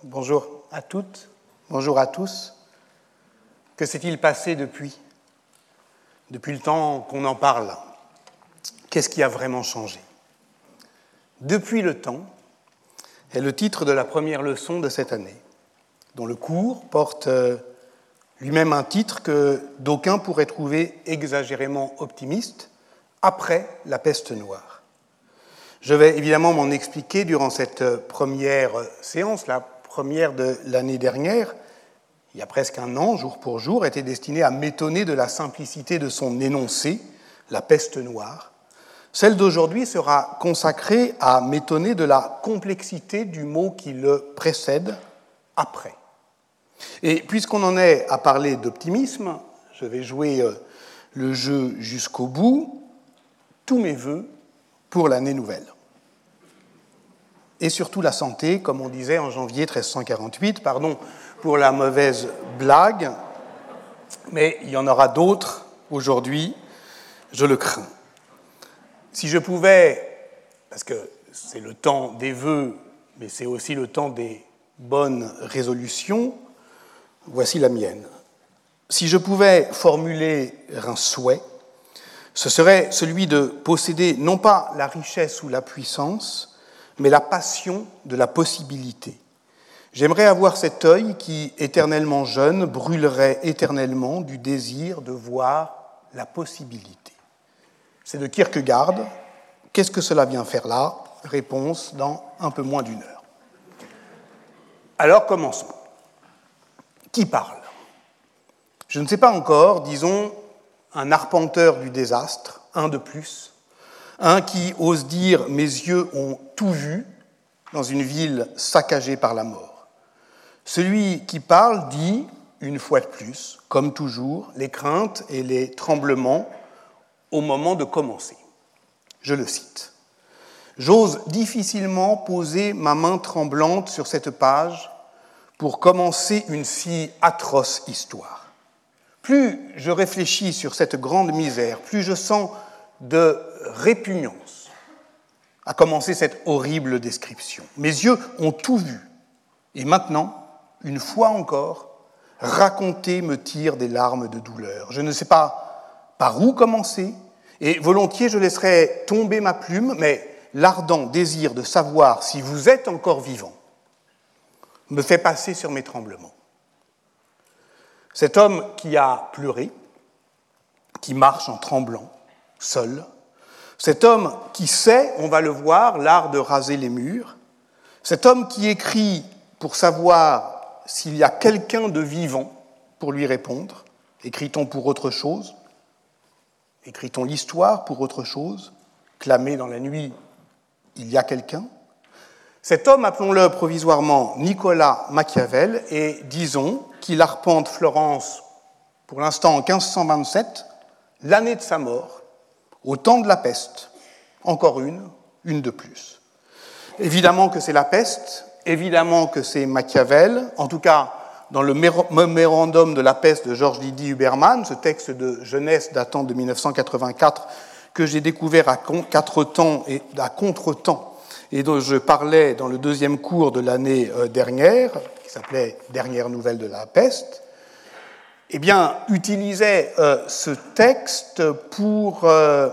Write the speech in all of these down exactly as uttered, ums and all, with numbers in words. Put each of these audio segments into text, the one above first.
bonjour à toutes, bonjour à tous. Que s'est-il passé depuis, depuis le temps qu'on en parle? Qu'est-ce qui a vraiment changé? Depuis le temps est le titre de la première leçon de cette année, dont le cours porte lui-même un titre que d'aucuns pourraient trouver exagérément optimiste, après la peste noire. Je vais évidemment m'en expliquer durant cette première séance, la première de l'année dernière, il y a presque un an, jour pour jour, était destinée à m'étonner de la simplicité de son énoncé, la peste noire. Celle d'aujourd'hui sera consacrée à m'étonner de la complexité du mot qui le précède, après. Et puisqu'on en est à parler d'optimisme, je vais jouer le jeu jusqu'au bout, tous mes vœux pour l'année nouvelle. Et surtout la santé, comme on disait en janvier treize cent quarante-huit, pardon pour la mauvaise blague, mais il y en aura d'autres aujourd'hui, je le crains. Si je pouvais, parce que c'est le temps des vœux, mais c'est aussi le temps des bonnes résolutions, voici la mienne. Si je pouvais formuler un souhait, ce serait celui de posséder non pas la richesse ou la puissance, mais la passion de la possibilité. J'aimerais avoir cet œil qui, éternellement jeune, brûlerait éternellement du désir de voir la possibilité. C'est de Kierkegaard. Qu'est-ce que cela vient faire là? Réponse dans un peu moins d'une heure. Alors commençons. Qui parle? Je ne sais pas encore, disons, un arpenteur du désastre, un de plus, un qui ose dire « mes yeux ont tout vu » dans une ville saccagée par la mort. Celui qui parle dit, une fois de plus, comme toujours, les craintes et les tremblements au moment de commencer. Je le cite. « J'ose difficilement poser ma main tremblante sur cette page pour commencer une si atroce histoire. Plus je réfléchis sur cette grande misère, plus je sens de répugnance à commencer cette horrible description. Mes yeux ont tout vu, et maintenant, une fois encore, raconter me tire des larmes de douleur. Je ne sais pas par où commencer, et volontiers je laisserai tomber ma plume, mais l'ardent désir de savoir si vous êtes encore vivant me fait passer sur mes tremblements. Cet homme qui a pleuré, qui marche en tremblant, seul, cet homme qui sait, on va le voir, l'art de raser les murs, cet homme qui écrit pour savoir s'il y a quelqu'un de vivant pour lui répondre, écrit-on pour autre chose? Écrit-on l'histoire pour autre chose? Clamé dans la nuit, il y a quelqu'un? Cet homme, appelons-le provisoirement Nicolas Machiavel, et disons qu'il arpente Florence, pour l'instant en quinze cent vingt-sept, l'année de sa mort, au temps de la peste, encore une, une de plus. Évidemment que c'est la peste, évidemment que c'est Machiavel, en tout cas dans le mémorandum de la peste de Georges Lydie Huberman, ce texte de jeunesse datant de mille neuf cent quatre-vingt-quatre que j'ai découvert à quatre temps et à contre-temps et dont je parlais dans le deuxième cours de l'année dernière, qui s'appelait « Dernières nouvelles de la peste », eh bien, utilisait euh, ce texte pour euh,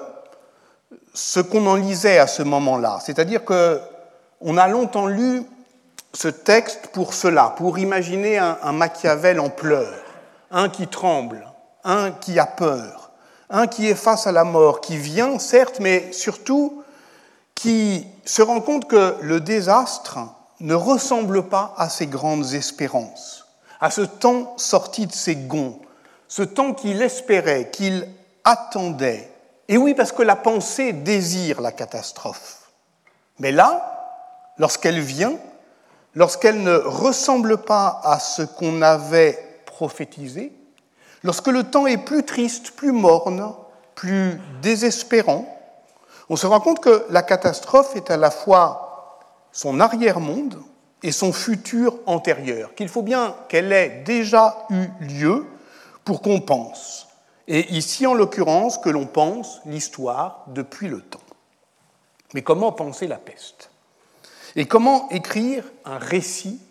ce qu'on en lisait à ce moment-là. C'est-à-dire qu'on a longtemps lu ce texte pour cela, pour imaginer un, un Machiavel en pleurs, un qui tremble, un qui a peur, un qui est face à la mort, qui vient, certes, mais surtout qui se rend compte que le désastre ne ressemble pas à ses grandes espérances, à ce temps sorti de ses gonds, ce temps qu'il espérait, qu'il attendait. Et oui, parce que la pensée désire la catastrophe. Mais là, lorsqu'elle vient, lorsqu'elle ne ressemble pas à ce qu'on avait prophétisé, lorsque le temps est plus triste, plus morne, plus désespérant, on se rend compte que la catastrophe est à la fois son arrière-monde et son futur antérieur, qu'il faut bien qu'elle ait déjà eu lieu pour qu'on pense. Et ici, en l'occurrence, que l'on pense l'histoire depuis le temps. Mais comment penser la peste? Et comment écrire un récit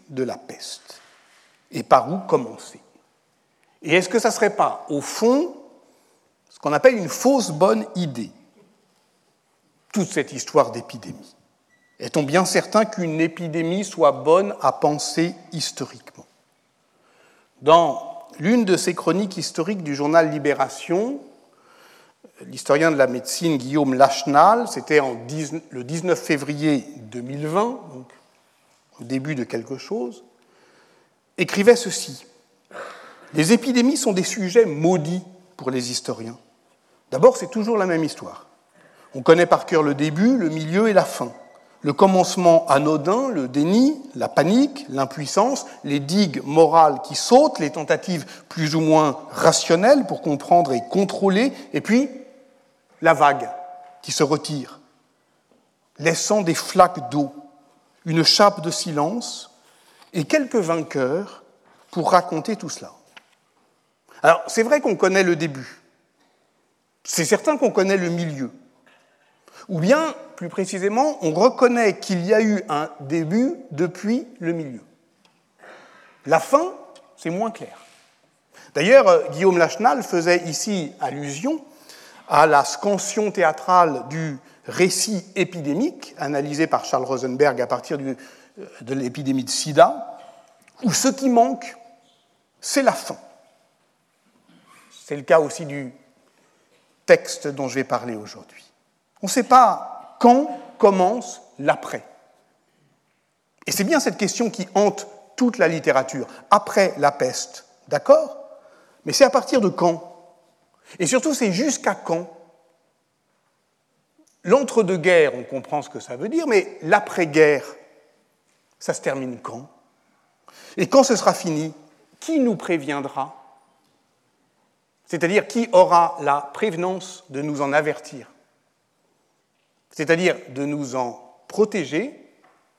de la peste. Et par où commencer? Et est-ce que ça ne serait pas, au fond, ce qu'on appelle une fausse bonne idée, toute cette histoire d'épidémie? Est-on bien certain qu'une épidémie soit bonne à penser historiquement? Dans l'une de ces chroniques historiques du journal Libération, l'historien de la médecine Guillaume Lachenal, c'était en dix, le dix-neuf février deux mille vingt, donc au début de quelque chose, écrivait ceci. « Les épidémies sont des sujets maudits pour les historiens. D'abord, c'est toujours la même histoire. On connaît par cœur le début, le milieu et la fin. Le commencement anodin, le déni, la panique, l'impuissance, les digues morales qui sautent, les tentatives plus ou moins rationnelles pour comprendre et contrôler, et puis la vague qui se retire, laissant des flaques d'eau, une chape de silence et quelques vainqueurs pour raconter tout cela. » Alors, c'est vrai qu'on connaît le début. C'est certain qu'on connaît le milieu. Ou bien, plus précisément, on reconnaît qu'il y a eu un début depuis le milieu. La fin, c'est moins clair. D'ailleurs, Guillaume Lachenal faisait ici allusion à la scansion théâtrale du récit épidémique, analysé par Charles Rosenberg à partir du, de l'épidémie de sida, où ce qui manque, c'est la fin. C'est le cas aussi du texte dont je vais parler aujourd'hui. On ne sait pas quand commence l'après. Et c'est bien cette question qui hante toute la littérature. Après la peste, d'accord? Mais c'est à partir de quand? Et surtout, c'est jusqu'à quand? L'entre-deux-guerres, on comprend ce que ça veut dire, mais l'après-guerre, ça se termine quand? Et quand ce sera fini, qui nous préviendra? C'est-à-dire, qui aura la prévenance de nous en avertir? C'est-à-dire de nous en protéger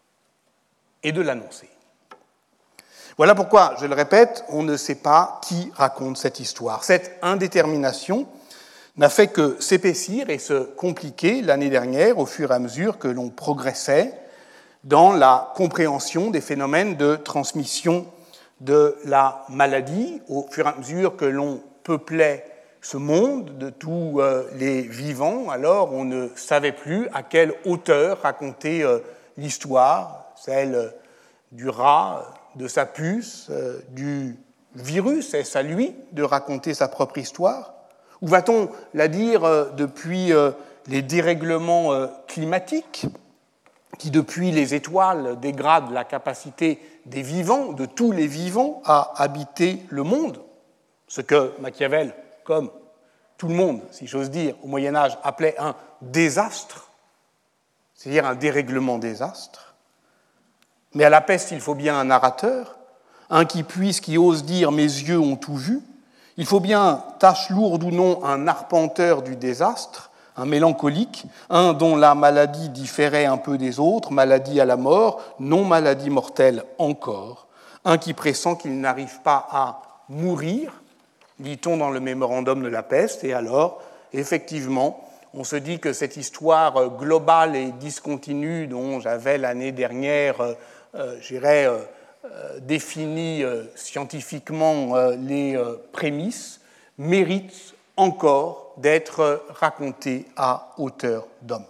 et de l'annoncer. Voilà pourquoi, je le répète, on ne sait pas qui raconte cette histoire. Cette indétermination n'a fait que s'épaissir et se compliquer l'année dernière au fur et à mesure que l'on progressait dans la compréhension des phénomènes de transmission de la maladie, au fur et à mesure que l'on peuplait ce monde de tous euh, les vivants, alors on ne savait plus à quelle hauteur raconter euh, l'histoire, celle euh, du rat, de sa puce, euh, du virus, est-ce à lui de raconter sa propre histoire? Ou va-t-on la dire euh, depuis euh, les dérèglements euh, climatiques, qui depuis les étoiles dégradent la capacité des vivants, de tous les vivants, à habiter le monde, ce que Machiavel, comme tout le monde, si j'ose dire, au Moyen-Âge, appelait un désastre, c'est-à-dire un dérèglement désastre. Mais à la peste, il faut bien un narrateur, un qui puisse, qui ose dire « mes yeux ont tout vu ». Il faut bien, tâche lourde ou non, un arpenteur du désastre, un mélancolique, un dont la maladie différait un peu des autres, maladie à la mort, non maladie mortelle encore, un qui pressent qu'il n'arrive pas à mourir, lit-on dans le mémorandum de la peste, et alors, effectivement, on se dit que cette histoire globale et discontinue dont j'avais l'année dernière, euh, je dirais, euh, euh, défini euh, scientifiquement euh, les euh, prémices, mérite encore d'être racontée à hauteur d'homme.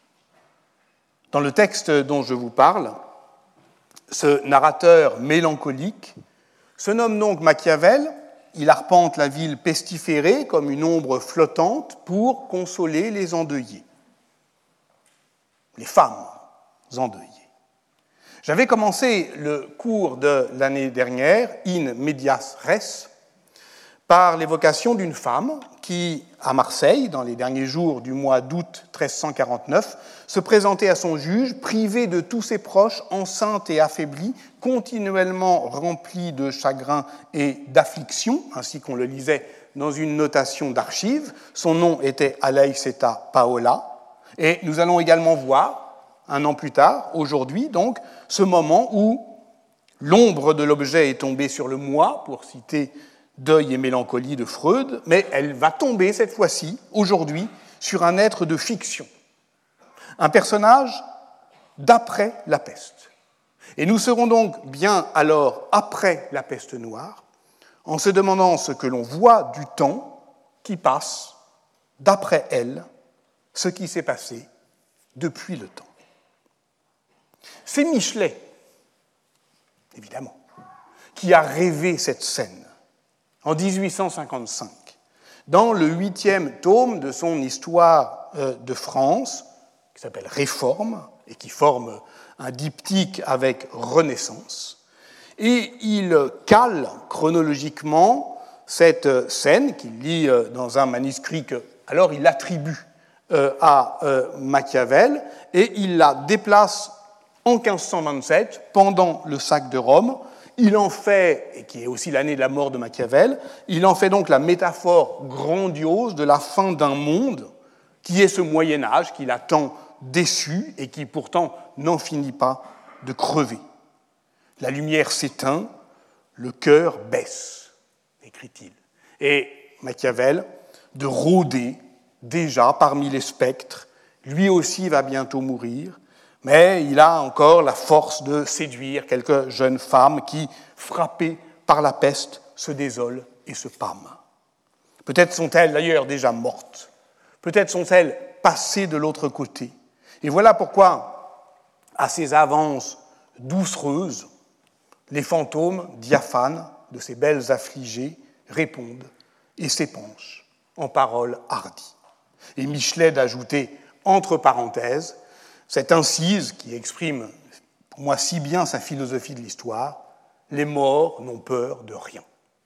Dans le texte dont je vous parle, ce narrateur mélancolique se nomme donc Machiavel. Il arpente la ville pestiférée comme une ombre flottante pour consoler les endeuillés, les femmes endeuillées. J'avais commencé le cours de l'année dernière, in medias res, par l'évocation d'une femme qui, à Marseille, dans les derniers jours du mois d'août treize cent quarante-neuf, se présentait à son juge, privée de tous ses proches, enceinte et affaiblie, continuellement remplie de chagrin et d'affliction, ainsi qu'on le lisait dans une notation d'archives. Son nom était Alaïseta Paola. Et nous allons également voir, un an plus tard, aujourd'hui donc, ce moment où l'ombre de l'objet est tombée sur le moi, pour citer Deuil et mélancolie de Freud, mais elle va tomber cette fois-ci, aujourd'hui, sur un être de fiction, un personnage d'après la peste, Et nous serons donc bien alors après la peste noire, en se demandant ce que l'on voit du temps qui passe, d'après elle, ce qui s'est passé depuis le temps. C'est Michelet, évidemment, qui a rêvé cette scène en dix-huit cent cinquante-cinq, dans le huitième tome de son Histoire de France, qui s'appelle Réforme, et qui forme un diptyque avec Renaissance. Et il cale chronologiquement cette scène qu'il lit dans un manuscrit que, alors, il attribue à Machiavel, et il la déplace en quinze cent vingt-sept, pendant le sac de Rome. Il en fait, et qui est aussi l'année de la mort de Machiavel, il en fait donc la métaphore grandiose de la fin d'un monde, qui est ce Moyen-Âge qu'il a tant déçu et qui pourtant n'en finit pas de crever. La lumière s'éteint, le cœur baisse, écrit-il. Et Machiavel, de rôder déjà parmi les spectres, lui aussi va bientôt mourir, mais il a encore la force de séduire quelques jeunes femmes qui, frappées par la peste, se désolent et se pâment. Peut-être sont-elles d'ailleurs déjà mortes, peut-être sont-elles passées de l'autre côté. Et voilà pourquoi, à ces avances doucereuses, les fantômes diaphanes de ces belles affligées répondent et s'épanchent en paroles hardies. Et Michelet d'ajouter, entre parenthèses, cette incise qui exprime pour moi si bien sa philosophie de l'histoire, les morts n'ont peur de rien.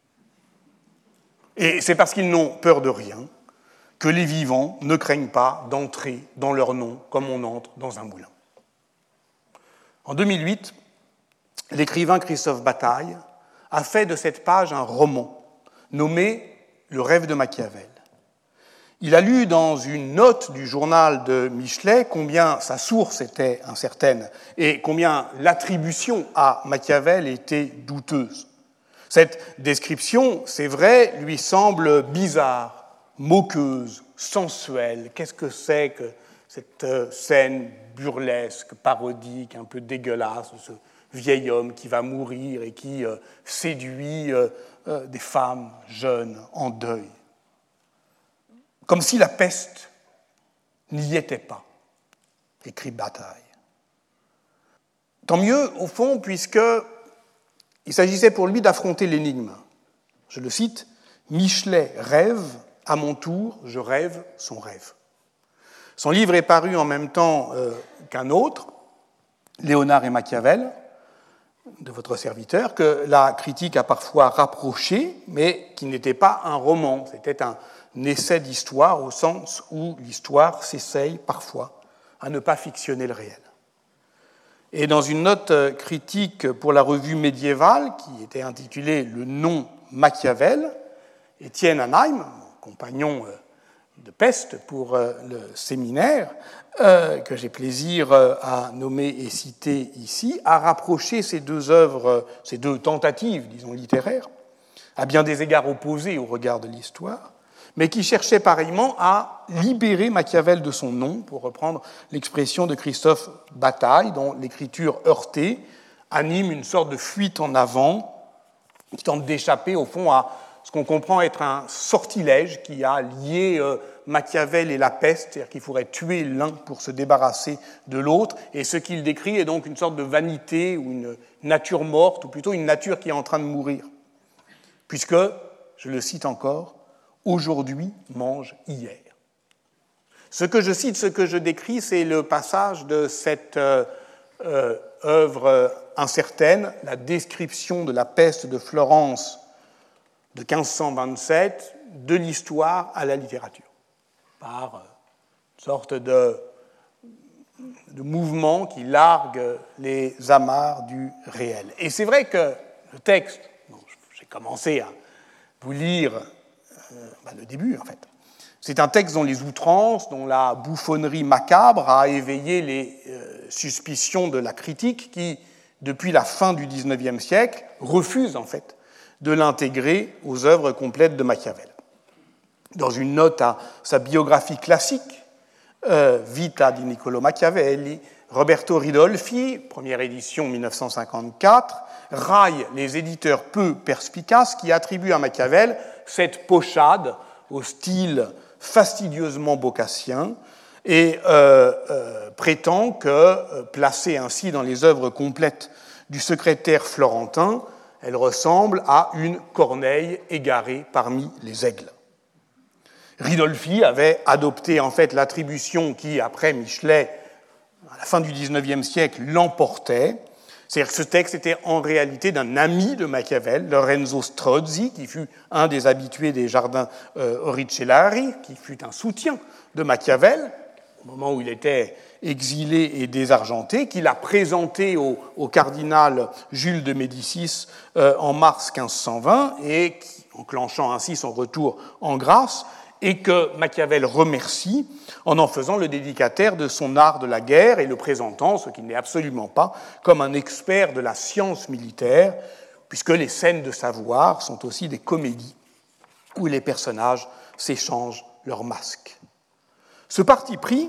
Et c'est parce qu'ils n'ont peur de rien que les vivants ne craignent pas d'entrer dans leur nom comme on entre dans un moulin. En deux mille huit, l'écrivain Christophe Bataille a fait de cette page un roman nommé « Le rêve de Machiavel ». Il a lu dans une note du journal de Michelet combien sa source était incertaine et combien l'attribution à Machiavel était douteuse. Cette description, c'est vrai, lui semble bizarre, moqueuse, sensuelle. Qu'est-ce que c'est que cette scène burlesque, parodique, un peu dégueulasse, de ce vieil homme qui va mourir et qui séduit des femmes jeunes en deuil? Comme si la peste n'y était pas, écrit Bataille. Tant mieux, au fond, puisqu'il s'agissait pour lui d'affronter l'énigme. Je le cite, « Michelet rêve, à mon tour, je rêve son rêve ». Son livre est paru en même temps euh, qu'un autre, Léonard et Machiavel, de votre serviteur, que la critique a parfois rapproché, mais qui n'était pas un roman, c'était un essai d'histoire au sens où l'histoire s'essaye parfois à ne pas fictionner le réel. Et dans une note critique pour la revue médiévale, qui était intitulée « Le nom Machiavel », Étienne Anheim, mon compagnon de peste pour le séminaire, euh, que j'ai plaisir à nommer et citer ici, a rapproché ces deux œuvres, ces deux tentatives, disons, littéraires, à bien des égards opposés au regard de l'histoire, mais qui cherchait pareillement à libérer Machiavel de son nom, pour reprendre l'expression de Christophe Bataille, dont l'écriture heurtée anime une sorte de fuite en avant, qui tente d'échapper au fond à ce qu'on comprend être un sortilège qui a lié euh, Machiavel et la peste, c'est-à-dire qu'il faudrait tuer l'un pour se débarrasser de l'autre, et ce qu'il décrit est donc une sorte de vanité ou une nature morte, ou plutôt une nature qui est en train de mourir, puisque, je le cite encore, « aujourd'hui mange hier ». Ce que je cite, ce que je décris, c'est le passage de cette euh, euh, œuvre incertaine, la description de la peste de Florence de quinze cent vingt-sept, de l'histoire à la littérature, par une sorte de, de mouvement qui largue les amarres du réel. Et c'est vrai que le texte, bon, j'ai commencé à vous lire euh, bah, le début en fait, c'est un texte dont les outrances, dont la bouffonnerie macabre a éveillé les euh, suspicions de la critique qui, depuis la fin du dix-neuvième siècle, refuse en fait de l'intégrer aux œuvres complètes de Machiavel. Dans une note à sa biographie classique, euh, Vita di Niccolò Machiavelli, Roberto Ridolfi, première édition mille neuf cent cinquante-quatre, raille les éditeurs peu perspicaces qui attribuent à Machiavel cette pochade au style fastidieusement bocassien et euh, euh, prétend que, euh, placée ainsi dans les œuvres complètes du secrétaire florentin, elle ressemble à une corneille égarée parmi les aigles. Ridolfi avait adopté en fait l'attribution qui, après Michelet, à la fin du dix-neuvième siècle, l'emportait. C'est-à-dire que ce texte était en réalité d'un ami de Machiavel, Lorenzo Strozzi, qui fut un des habitués des jardins euh, Oricellari, qui fut un soutien de Machiavel, au moment où il était exilé et désargenté, qu'il a présenté au, au cardinal Jules de Médicis euh, en mars quinze cent vingt, et qui, enclenchant ainsi son retour en grâce, et que Machiavel remercie en en faisant le dédicataire de son art de la guerre et le présentant, ce qu'il n'est absolument pas, comme un expert de la science militaire, puisque les scènes de savoir sont aussi des comédies où les personnages s'échangent leurs masques. Ce parti pris,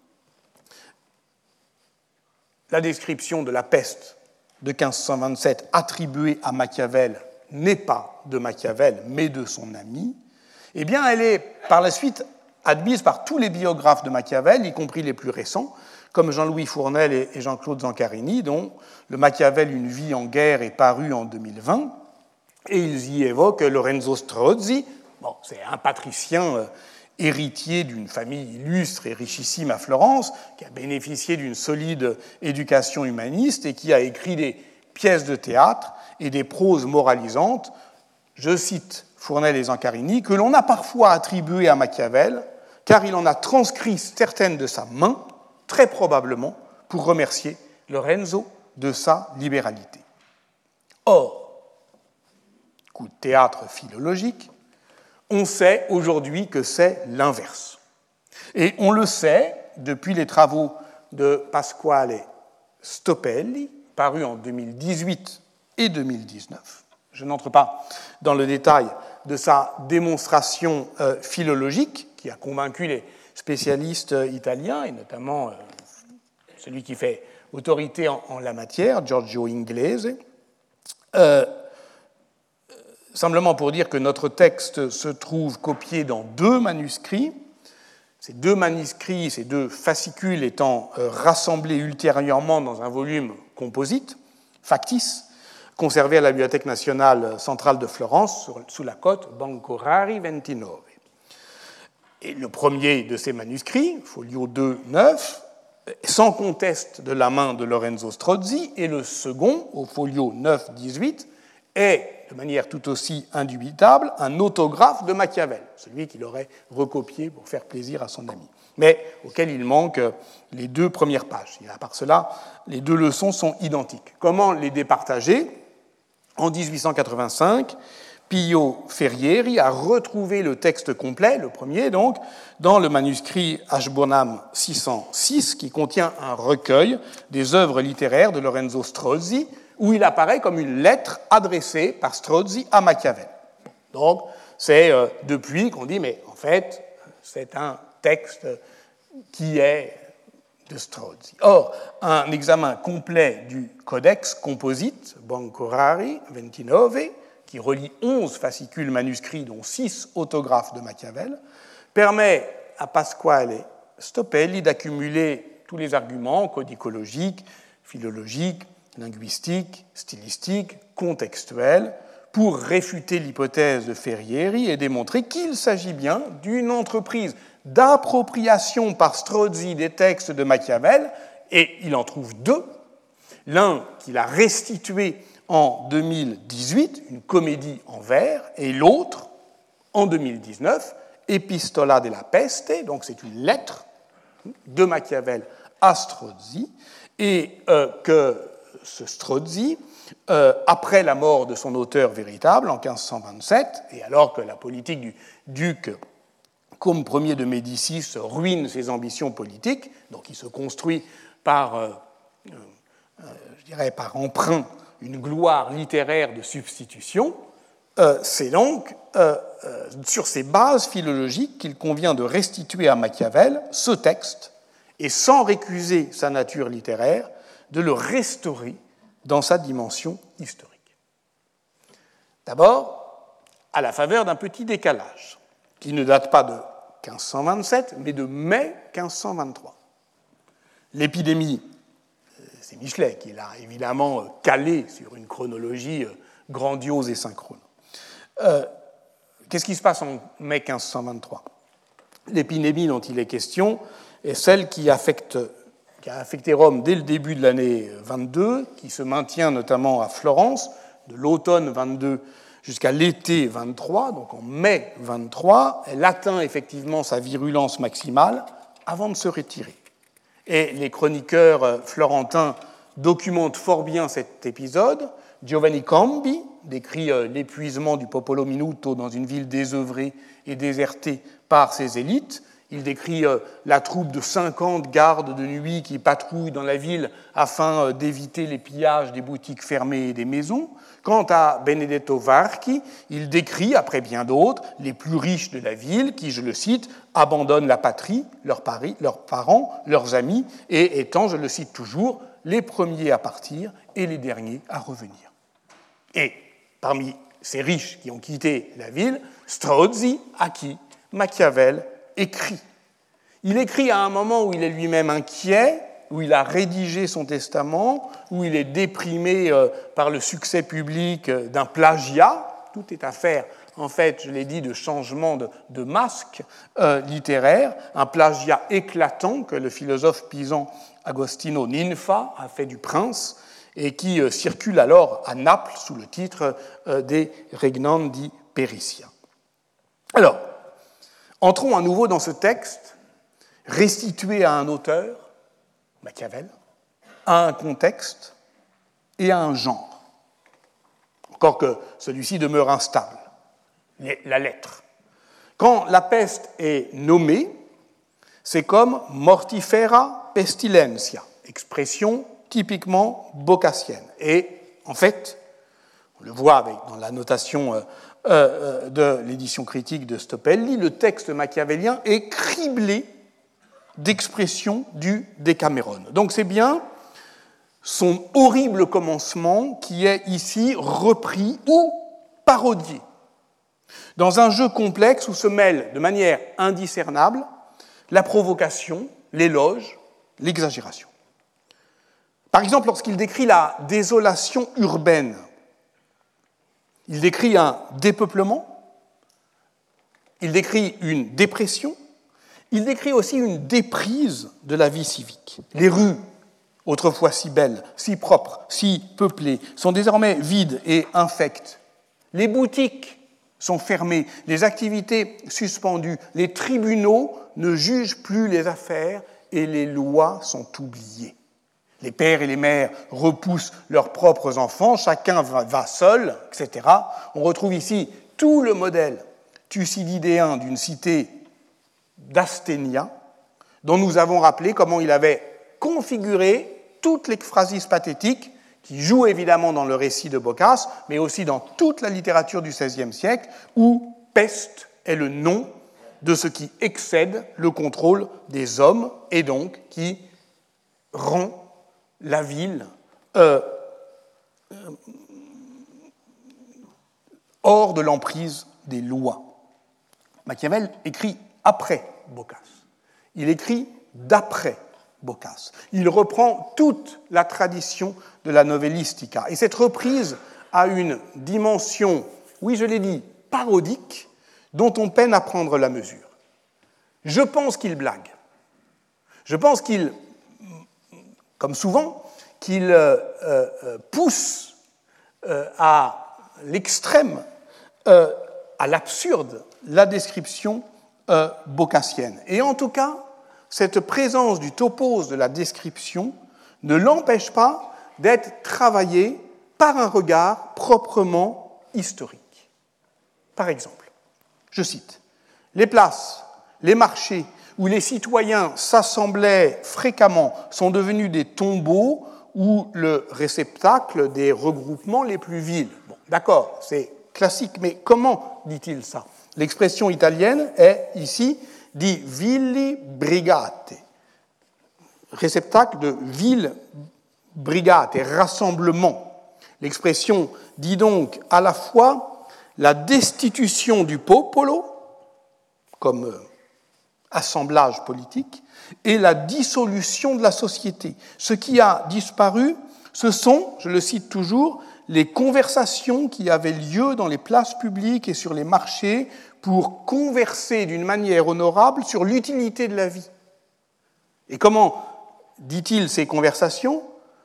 la description de la peste de quinze cent vingt-sept attribuée à Machiavel n'est pas de Machiavel, mais de son ami, eh bien, elle est par la suite admise par tous les biographes de Machiavel, y compris les plus récents, comme Jean-Louis Fournel et Jean-Claude Zancarini, dont le Machiavel, une vie en guerre est paru en deux mille vingt, et ils y évoquent Lorenzo Strozzi, bon, c'est un patricien euh, héritier d'une famille illustre et richissime à Florence, qui a bénéficié d'une solide éducation humaniste et qui a écrit des pièces de théâtre et des proses moralisantes, je cite Fournel et Zancarini, que l'on a parfois attribué à Machiavel, car il en a transcrit certaines de sa main, très probablement pour remercier Lorenzo de sa libéralité. Or, coup de théâtre philologique, on sait aujourd'hui que c'est l'inverse. Et on le sait depuis les travaux de Pasquale Stoppelli, parus en deux mille dix-huit et deux mille dix-neuf. Je n'entre pas dans le détail de sa démonstration euh, philologique qui a convaincu les spécialistes euh, italiens, et notamment euh, celui qui fait autorité en, en la matière, Giorgio Inglese. Euh, simplement pour dire que notre texte se trouve copié dans deux manuscrits. Ces deux manuscrits, ces deux fascicules étant euh, rassemblés ultérieurement dans un volume composite, factice, conservé à la Bibliothèque nationale centrale de Florence, sous la cote Banco Rari vingt-neuf. Et le premier de ces manuscrits, folio deux neuf, sans conteste de la main de Lorenzo Strozzi, et le second, au folio neuf dix-huit, est, de manière tout aussi indubitable, un autographe de Machiavel, celui qu'il aurait recopié pour faire plaisir à son ami, mais auquel il manque les deux premières pages. Et à part cela, les deux leçons sont identiques. Comment les départager ? En dix-huit cent quatre-vingt-cinq, Pio Ferrieri a retrouvé le texte complet, le premier donc, dans le manuscrit Ashburnham six cent six, qui contient un recueil des œuvres littéraires de Lorenzo Strozzi, où il apparaît comme une lettre adressée par Strozzi à Machiavel. Donc, c'est euh, depuis qu'on dit, mais en fait, c'est un texte qui est de Strozzi. Or, un examen complet du codex composite, Banco Rari vingt-neuf, qui relie onze fascicules manuscrits, dont six autographes de Machiavel, permet à Pasquale Stoppelli d'accumuler tous les arguments codicologiques, philologiques, linguistiques, stylistiques, contextuels, pour réfuter l'hypothèse de Ferrieri et démontrer qu'il s'agit bien d'une entreprise d'appropriation par Strozzi des textes de Machiavel, et il en trouve deux. L'un qu'il a restitué en deux mille dix-huit, une comédie en vers, et l'autre, en deux mille dix-neuf, Epistola della Peste, donc c'est une lettre de Machiavel à Strozzi, et euh, que ce Strozzi, euh, après la mort de son auteur véritable, en quinze cent vingt-sept, et alors que la politique du duc Côme Ier de Médicis ruine ses ambitions politiques, donc il se construit par, euh, euh, je dirais, par emprunt une gloire littéraire de substitution, euh, c'est donc euh, euh, sur ces bases philologiques qu'il convient de restituer à Machiavel ce texte et sans récuser sa nature littéraire, de le restaurer dans sa dimension historique. D'abord, à la faveur d'un petit décalage, qui ne date pas de quinze cent vingt-sept, mais de mai quinze cent vingt-trois. L'épidémie, c'est Michelet qui l'a évidemment calé sur une chronologie grandiose et synchrone. Euh, qu'est-ce qui se passe en mai quinze cent vingt-trois ? L'épidémie dont il est question est celle qui, affecte, qui a affecté Rome dès le début de l'année vingt-deux, qui se maintient notamment à Florence, de l'automne vingt-deux jusqu'à l'été vingt-trois, donc en mai vingt-trois, elle atteint effectivement sa virulence maximale avant de se retirer. Et les chroniqueurs florentins documentent fort bien cet épisode. Giovanni Cambi décrit l'épuisement du popolo minuto dans une ville désœuvrée et désertée par ses élites. Il décrit la troupe de cinquante gardes de nuit qui patrouillent dans la ville afin d'éviter les pillages des boutiques fermées et des maisons. Quant à Benedetto Varchi, il décrit, après bien d'autres, les plus riches de la ville qui, je le cite, abandonnent la patrie, leurs, paris, leurs parents, leurs amis, et étant, je le cite toujours, les premiers à partir et les derniers à revenir. Et parmi ces riches qui ont quitté la ville, Strozzi, à qui Machiavel écrit. Il écrit à un moment où il est lui-même inquiet, où il a rédigé son testament, où il est déprimé par le succès public d'un plagiat. Tout est affaire, en fait, je l'ai dit, de changement de, de masque euh, littéraire, un plagiat éclatant que le philosophe pisan Agostino Ninfa a fait du Prince et qui euh, circule alors à Naples sous le titre euh, des Regnandi Peritia. Alors, entrons à nouveau dans ce texte, restitué à un auteur, Machiavel, à un contexte et à un genre, encore que celui-ci demeure instable, la lettre. Quand la peste est nommée, c'est comme mortifera pestilentia, expression typiquement boccassienne. Et en fait, on le voit avec, dans la notation euh, euh, de l'édition critique de Stoppelli, le texte machiavélien est criblé d'expressions du Décaméron. Donc c'est bien son horrible commencement qui est ici repris ou parodié dans un jeu complexe où se mêlent de manière indiscernable la provocation, l'éloge, l'exagération. Par exemple, lorsqu'il décrit la désolation urbaine, il décrit un dépeuplement, il décrit une dépression, il décrit aussi une déprise de la vie civique. Les rues, autrefois si belles, si propres, si peuplées, sont désormais vides et infectes. Les boutiques sont fermées, les activités suspendues, les tribunaux ne jugent plus les affaires et les lois sont oubliées. Les pères et les mères repoussent leurs propres enfants, chacun va seul, et cetera. On retrouve ici tout le modèle thucydidéen d'une cité d'Asténia, dont nous avons rappelé comment il avait configuré toutes les phrases pathétiques qui jouent évidemment dans le récit de Boccace, mais aussi dans toute la littérature du seizième siècle, où peste est le nom de ce qui excède le contrôle des hommes et donc qui rend la ville euh, euh, hors de l'emprise des lois. Machiavel écrit après Boccace. Il écrit d'après Boccace. Il reprend toute la tradition de la novellistica. Et cette reprise a une dimension, oui, je l'ai dit, parodique, dont on peine à prendre la mesure. Je pense qu'il blague. Je pense qu'il, comme souvent, qu'il euh, euh, pousse euh, à l'extrême, euh, à l'absurde, la description euh, boccacienne. Et en tout cas, cette présence du topos de la description ne l'empêche pas d'être travaillée par un regard proprement historique. Par exemple, je cite, « Les places, les marchés où les citoyens s'assemblaient fréquemment sont devenus des tombeaux ou le réceptacle des regroupements les plus vils. » Bon, d'accord, c'est classique, mais comment dit-il ça ? L'expression italienne est ici « di villi brigate ». réceptacle de ville, brigade et rassemblement. L'expression dit donc à la fois la destitution du popolo, comme euh, assemblage politique, et la dissolution de la société. Ce qui a disparu, ce sont, je le cite toujours, les conversations qui avaient lieu dans les places publiques et sur les marchés pour converser d'une manière honorable sur l'utilité de la vie. Et comment dit-il ces conversations ?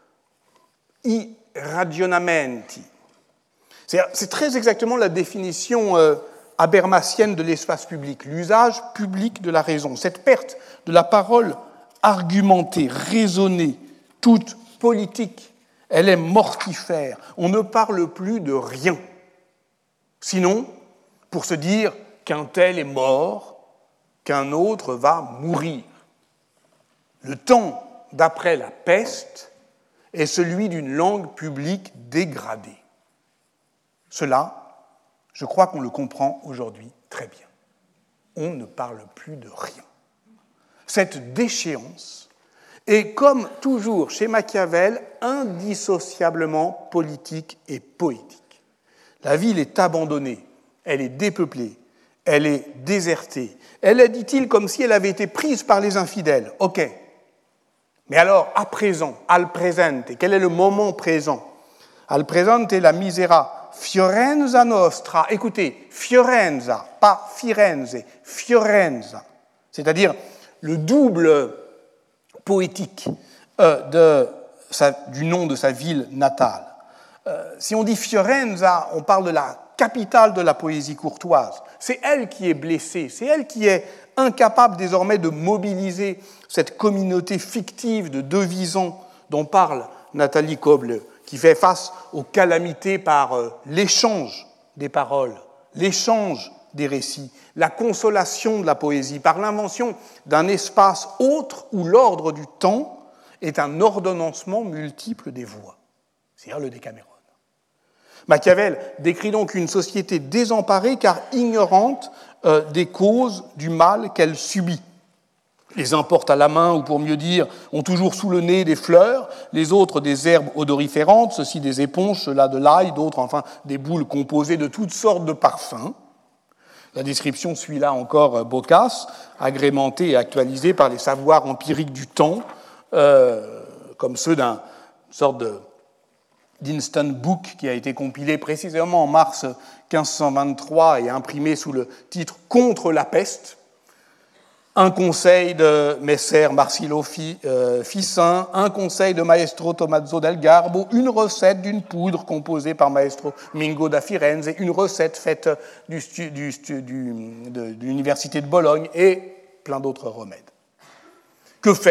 I ragionamenti. C'est, c'est très exactement la définition euh, habermasienne de l'espace public, l'usage public de la raison. Cette perte de la parole argumentée, raisonnée, toute politique, elle est mortifère. On ne parle plus de rien. Sinon, pour se dire qu'un tel est mort, qu'un autre va mourir. Le temps d'après la peste est celui d'une langue publique dégradée. Cela, je crois qu'on le comprend aujourd'hui très bien. On ne parle plus de rien. Cette déchéance est, comme toujours chez Machiavel, indissociablement politique et poétique. La ville est abandonnée, elle est dépeuplée, elle est désertée. Elle est, dit-il, comme si elle avait été prise par les infidèles. Ok. Mais alors, à présent, al presente, quel est le moment présent ? Al presente la misera Fiorenza nostra. Écoutez, Fiorenza, pas Firenze, Fiorenza. C'est-à-dire le double poétique euh, de sa, du nom de sa ville natale. Euh, si on dit Fiorenza, on parle de la capitale de la poésie courtoise. C'est elle qui est blessée, c'est elle qui est incapable désormais de mobiliser cette communauté fictive de devisants dont parle Nathalie Koble, qui fait face aux calamités par euh, l'échange des paroles, l'échange des récits, la consolation de la poésie, par l'invention d'un espace autre où l'ordre du temps est un ordonnancement multiple des voix, c'est-à-dire le Décaméron. Machiavel décrit donc une société désemparée car ignorante euh, des causes du mal qu'elle subit. Les uns portent à la main, ou pour mieux dire, ont toujours sous le nez des fleurs, les autres des herbes odoriférantes, ceux-ci des éponges, ceux-là de l'ail, d'autres enfin des boules composées de toutes sortes de parfums. La description suit là encore Boccace, agrémentée et actualisée par les savoirs empiriques du temps, euh, comme ceux d'une sorte de d'Instant Book qui a été compilé précisément en mars quinze cent vingt-trois et imprimé sous le titre « Contre la peste ». Un conseil de Messer Marsilio Ficin, un conseil de Maestro Tommaso del Garbo, une recette d'une poudre composée par Maestro Mingo da Firenze, une recette faite du, du, du, de, de l'université de Bologne et plein d'autres remèdes. Que faire ?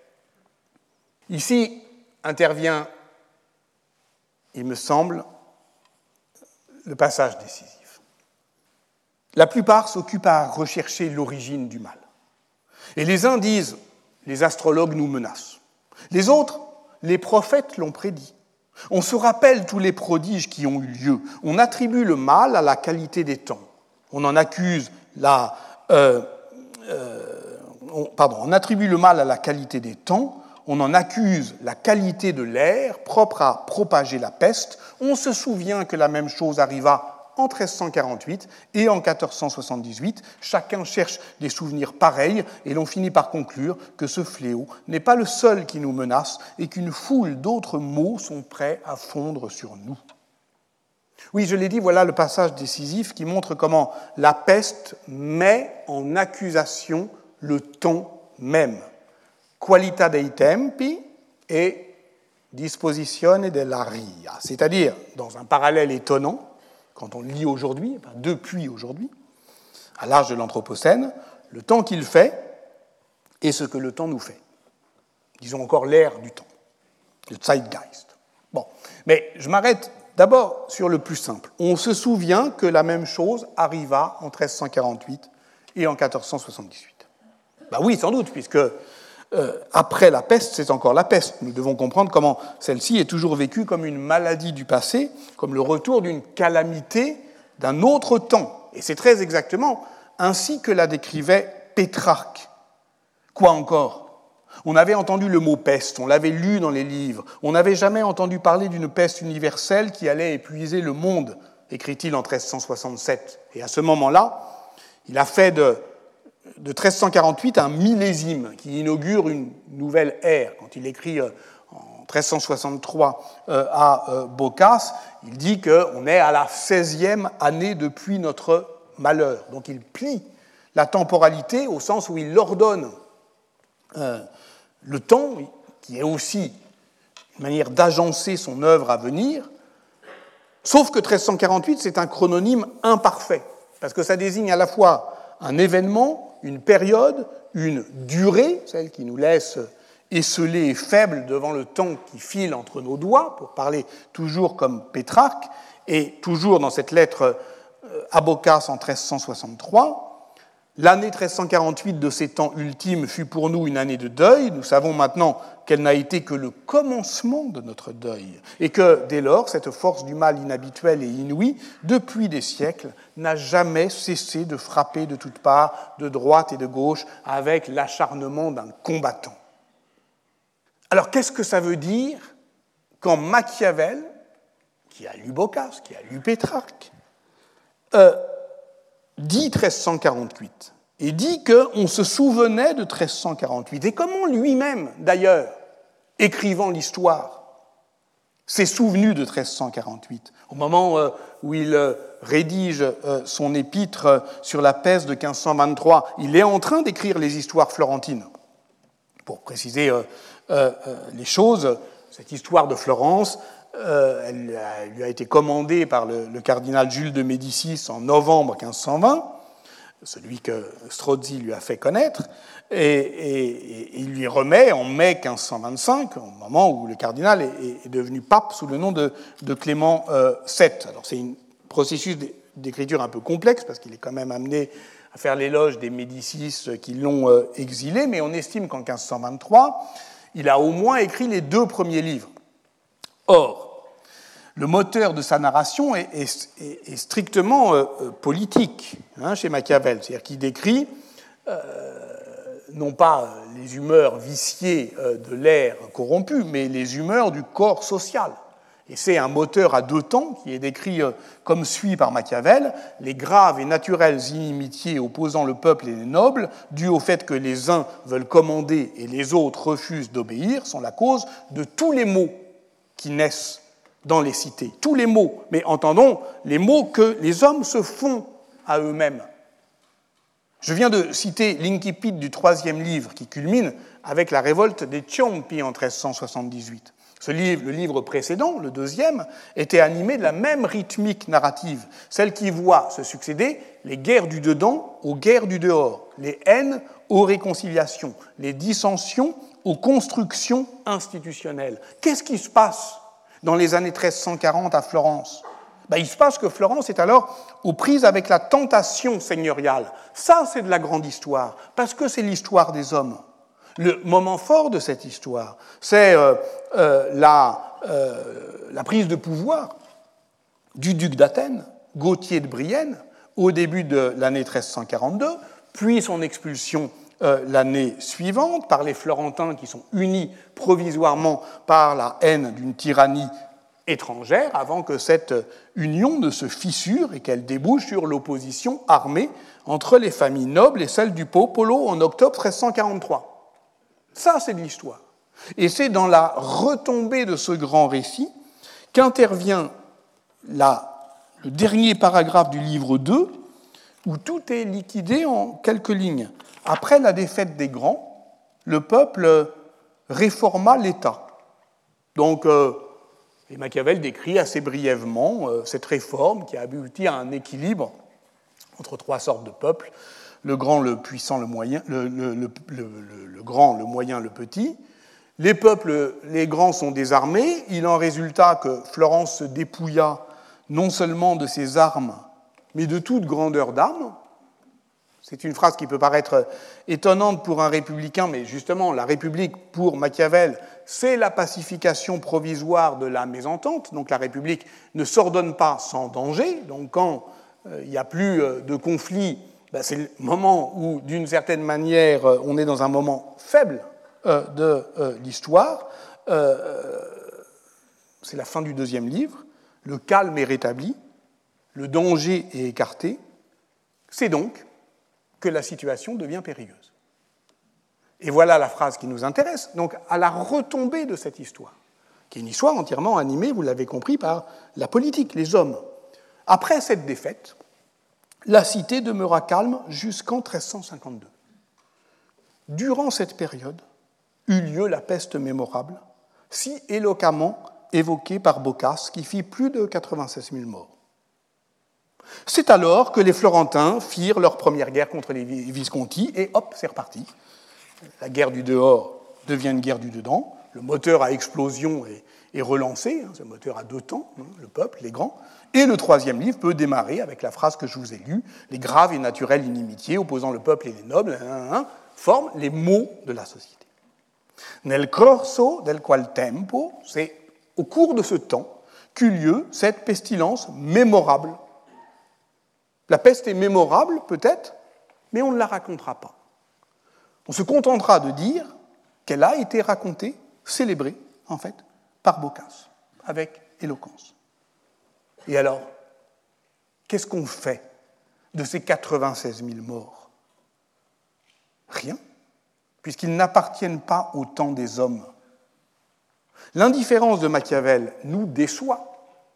Ici intervient, il me semble, le passage décisif. La plupart s'occupent à rechercher l'origine du mal. Et les uns disent, les astrologues nous menacent. Les autres, les prophètes l'ont prédit. On se rappelle tous les prodiges qui ont eu lieu. On attribue le mal à la qualité des temps. On en accuse la... Euh, euh, on, pardon, on attribue le mal à la qualité des temps. On en accuse la qualité de l'air, propre à propager la peste. On se souvient que la même chose arriva en treize cent quarante-huit et en quatorze cent soixante-dix-huit. Chacun cherche des souvenirs pareils et l'on finit par conclure que ce fléau n'est pas le seul qui nous menace et qu'une foule d'autres maux sont prêts à fondre sur nous. Oui, je l'ai dit, voilà le passage décisif qui montre comment la peste met en accusation le temps même. Qualità dei tempi et disposizione dell'aria, c'est-à-dire, dans un parallèle étonnant, quand on lit aujourd'hui, depuis aujourd'hui, à l'âge de l'Anthropocène, le temps qu'il fait et ce que le temps nous fait. Disons encore l'ère du temps, le Zeitgeist. Bon, mais je m'arrête d'abord sur le plus simple. On se souvient que la même chose arriva en treize cent quarante-huit et en quatorze cent soixante-dix-huit. Ben oui, sans doute, puisque euh, après la peste, c'est encore la peste. Nous devons comprendre comment celle-ci est toujours vécue comme une maladie du passé, comme le retour d'une calamité d'un autre temps. Et c'est très exactement ainsi que la décrivait Pétrarque. Quoi encore ? On avait entendu le mot peste, on l'avait lu dans les livres. On n'avait jamais entendu parler d'une peste universelle qui allait épuiser le monde, écrit-il en treize cent soixante-sept. Et à ce moment-là, il a fait de, de treize cent quarante-huit un millésime qui inaugure une nouvelle ère. Quand il écrit en treize cent soixante-trois à Boccace, il dit qu'on est à la seizième année depuis notre malheur. Donc il plie la temporalité au sens où il ordonne euh, le temps, qui est aussi une manière d'agencer son œuvre à venir, sauf que treize cent quarante-huit, c'est un chrononyme imparfait, parce que ça désigne à la fois un événement, une période, une durée, celle qui nous laisse esselés et faibles devant le temps qui file entre nos doigts, pour parler toujours comme Pétrarque, et toujours dans cette lettre à Boccace en treize cent soixante-trois, l'année treize cent quarante-huit de ces temps ultimes fut pour nous une année de deuil. Nous savons maintenant qu'elle n'a été que le commencement de notre deuil, et que, dès lors, cette force du mal inhabituelle et inouïe, depuis des siècles, n'a jamais cessé de frapper de toutes parts, de droite et de gauche, avec l'acharnement d'un combattant. Alors, qu'est-ce que ça veut dire quand Machiavel, qui a lu Boccace, qui a lu Pétrarque, euh, dit treize cent quarante-huit et dit qu'on se souvenait de treize cent quarante-huit, et comment lui-même, d'ailleurs, écrivant l'histoire, s'est souvenu de treize cent quarante-huit, au moment euh, où il euh, rédige euh, son épître euh, sur la peste de quinze cent vingt-trois, il est en train d'écrire les histoires florentines. Pour préciser euh, euh, les choses, cette histoire de Florence, euh, elle, elle lui a été commandée par le, le cardinal Jules de Médicis en novembre quinze cent vingt, celui que Strozzi lui a fait connaître, et, et, et il lui remet en mai quinze cent vingt-cinq, au moment où le cardinal est, est devenu pape sous le nom de, de Clément euh, sept. Alors c'est un processus d'écriture un peu complexe, parce qu'il est quand même amené à faire l'éloge des Médicis qui l'ont euh, exilé, mais on estime qu'en quinze cent vingt-trois, il a au moins écrit les deux premiers livres. Or, le moteur de sa narration est, est, est strictement euh, politique, hein, chez Machiavel, c'est-à-dire qu'il décrit euh, non pas les humeurs viciées euh, de l'ère corrompue, mais les humeurs du corps social. Et c'est un moteur à deux temps qui est décrit euh, comme suit par Machiavel: les graves et naturelles inimitiés opposant le peuple et les nobles, dues au fait que les uns veulent commander et les autres refusent d'obéir, sont la cause de tous les maux qui naissent dans les cités. Tous les maux, mais entendons les maux que les hommes se font à eux-mêmes. Je viens de citer l'incipit du troisième livre qui culmine avec la révolte des Ciompi en treize cent soixante-dix-huit. Ce livre, le livre précédent, le deuxième, était animé de la même rythmique narrative, celle qui voit se succéder les guerres du dedans aux guerres du dehors, les haines aux réconciliations, les dissensions aux constructions institutionnelles. Qu'est-ce qui se passe dans les années treize cent quarante à Florence? Ben, il se passe que Florence est alors aux prises avec la tentation seigneuriale. Ça, c'est de la grande histoire, parce que c'est l'histoire des hommes. Le moment fort de cette histoire, c'est euh, euh, la, euh, la prise de pouvoir du duc d'Athènes, Gauthier de Brienne, au début de l'année treize cent quarante-deux, puis son expulsion euh, l'année suivante par les Florentins qui sont unis provisoirement par la haine d'une tyrannie étrangère, avant que cette union ne se fissure et qu'elle débouche sur l'opposition armée entre les familles nobles et celles du popolo en octobre treize cent quarante-trois. Ça, c'est de l'histoire. Et c'est dans la retombée de ce grand récit qu'intervient la, le dernier paragraphe du livre deux, où tout est liquidé en quelques lignes. Après la défaite des grands, le peuple réforma l'État. Donc, euh, et Machiavel décrit assez brièvement euh, cette réforme qui a abouti à un équilibre entre trois sortes de peuples: le grand, le puissant, le moyen, le, le, le, le, le grand, le moyen, le petit. Les peuples, les grands sont désarmés. Il en résulta que Florence se dépouilla non seulement de ses armes, mais de toute grandeur d'âme. C'est une phrase qui peut paraître étonnante pour un républicain, mais justement, la République, pour Machiavel, c'est la pacification provisoire de la mésentente. Donc la République ne s'ordonne pas sans danger. Donc quand euh, il n'y a plus euh, de conflit, ben, c'est le moment où, d'une certaine manière, on est dans un moment faible euh, de euh, l'histoire. Euh, c'est la fin du deuxième livre. Le calme est rétabli, le danger est écarté. C'est donc que la situation devient périlleuse. Et voilà la phrase qui nous intéresse, donc à la retombée de cette histoire, qui est une histoire entièrement animée, vous l'avez compris, par la politique, les hommes. Après cette défaite, la cité demeura calme jusqu'en treize cent cinquante-deux. Durant cette période eut lieu la peste mémorable, si éloquemment évoquée par Boccace, qui fit plus de quatre-vingt-seize mille morts. C'est alors que les Florentins firent leur première guerre contre les Visconti, et hop, c'est reparti. La guerre du dehors devient une guerre du dedans. Le moteur à explosion est, est relancé, hein, ce moteur à deux temps, hein, le peuple, les grands. Et le troisième livre peut démarrer avec la phrase que je vous ai lue, les graves et naturelles inimitiés opposant le peuple et les nobles, hein, hein, forment les maux de la société. Nel corso del qual tempo, c'est au cours de ce temps qu'eut lieu cette pestilence mémorable. La peste est mémorable, peut-être, mais on ne la racontera pas. On se contentera de dire qu'elle a été racontée, célébrée, en fait, par Boccace, avec éloquence. Et alors, qu'est-ce qu'on fait de ces quatre-vingt-seize mille morts? Rien, puisqu'ils n'appartiennent pas au temps des hommes. L'indifférence de Machiavel nous déçoit,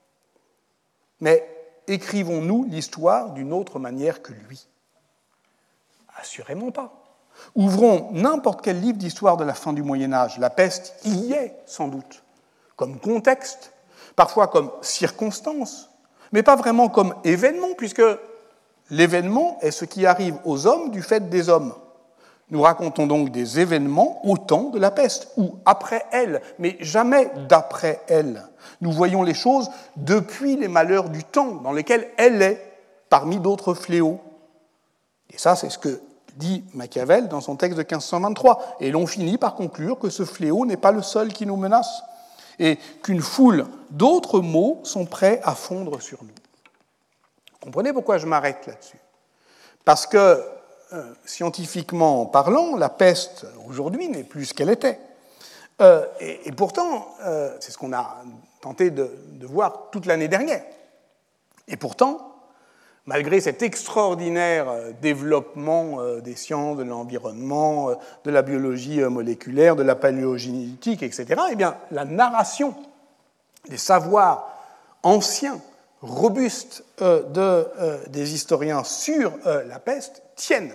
mais écrivons-nous l'histoire d'une autre manière que lui? Assurément pas. Ouvrons n'importe quel livre d'histoire de la fin du Moyen-Âge. La peste y est, sans doute, comme contexte, parfois comme circonstance, mais pas vraiment comme événement, puisque l'événement est ce qui arrive aux hommes du fait des hommes. Nous racontons donc des événements au temps de la peste, ou après elle, mais jamais d'après elle. Nous voyons les choses depuis les malheurs du temps, dans lesquels elle est, parmi d'autres fléaux. Et ça, c'est ce que dit Machiavel dans son texte de quinze cent vingt-trois. Et l'on finit par conclure que ce fléau n'est pas le seul qui nous menace, et qu'une foule d'autres maux sont prêts à fondre sur nous. Vous comprenez pourquoi je m'arrête là-dessus? Parce que, euh, scientifiquement parlant, la peste, aujourd'hui, n'est plus ce qu'elle était. Euh, et, et pourtant, euh, c'est ce qu'on a tenté de, de voir toute l'année dernière. Et pourtant, malgré cet extraordinaire développement des sciences, de l'environnement, de la biologie moléculaire, de la paléogénétique, et cetera, eh bien, la narration des savoirs anciens, robustes euh, de, euh, des historiens sur euh, la peste tiennent.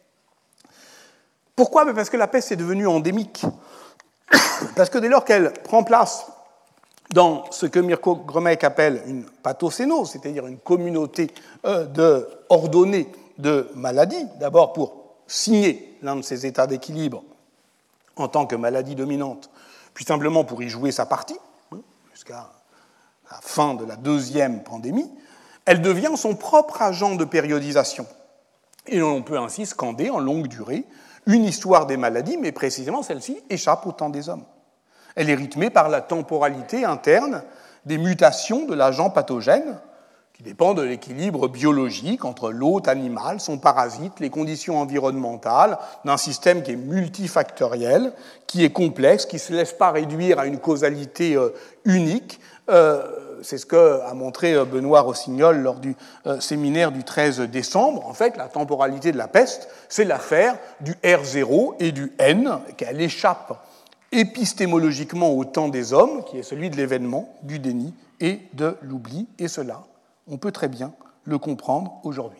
Pourquoi? Parce que la peste est devenue endémique. Parce que dès lors qu'elle prend place dans ce que Mirko Gromek appelle une pathocénose, c'est-à-dire une communauté euh, de, ordonnée de maladies, d'abord pour signer l'un de ces états d'équilibre en tant que maladie dominante, puis simplement pour y jouer sa partie, hein, jusqu'à la fin de la deuxième pandémie, elle devient son propre agent de périodisation. Et on peut ainsi scander en longue durée une histoire des maladies, mais précisément celle-ci échappe au temps des hommes. Elle est rythmée par la temporalité interne des mutations de l'agent pathogène, qui dépend de l'équilibre biologique entre l'hôte animal, son parasite, les conditions environnementales, d'un système qui est multifactoriel, qui est complexe, qui ne se laisse pas réduire à une causalité euh, unique. Euh, c'est ce qu'a montré Benoît Rossignol lors du euh, séminaire du treize décembre. En fait, la temporalité de la peste, c'est l'affaire du R zéro et du N, qu'elle échappe épistémologiquement au temps des hommes, qui est celui de l'événement, du déni et de l'oubli, et cela, on peut très bien le comprendre aujourd'hui.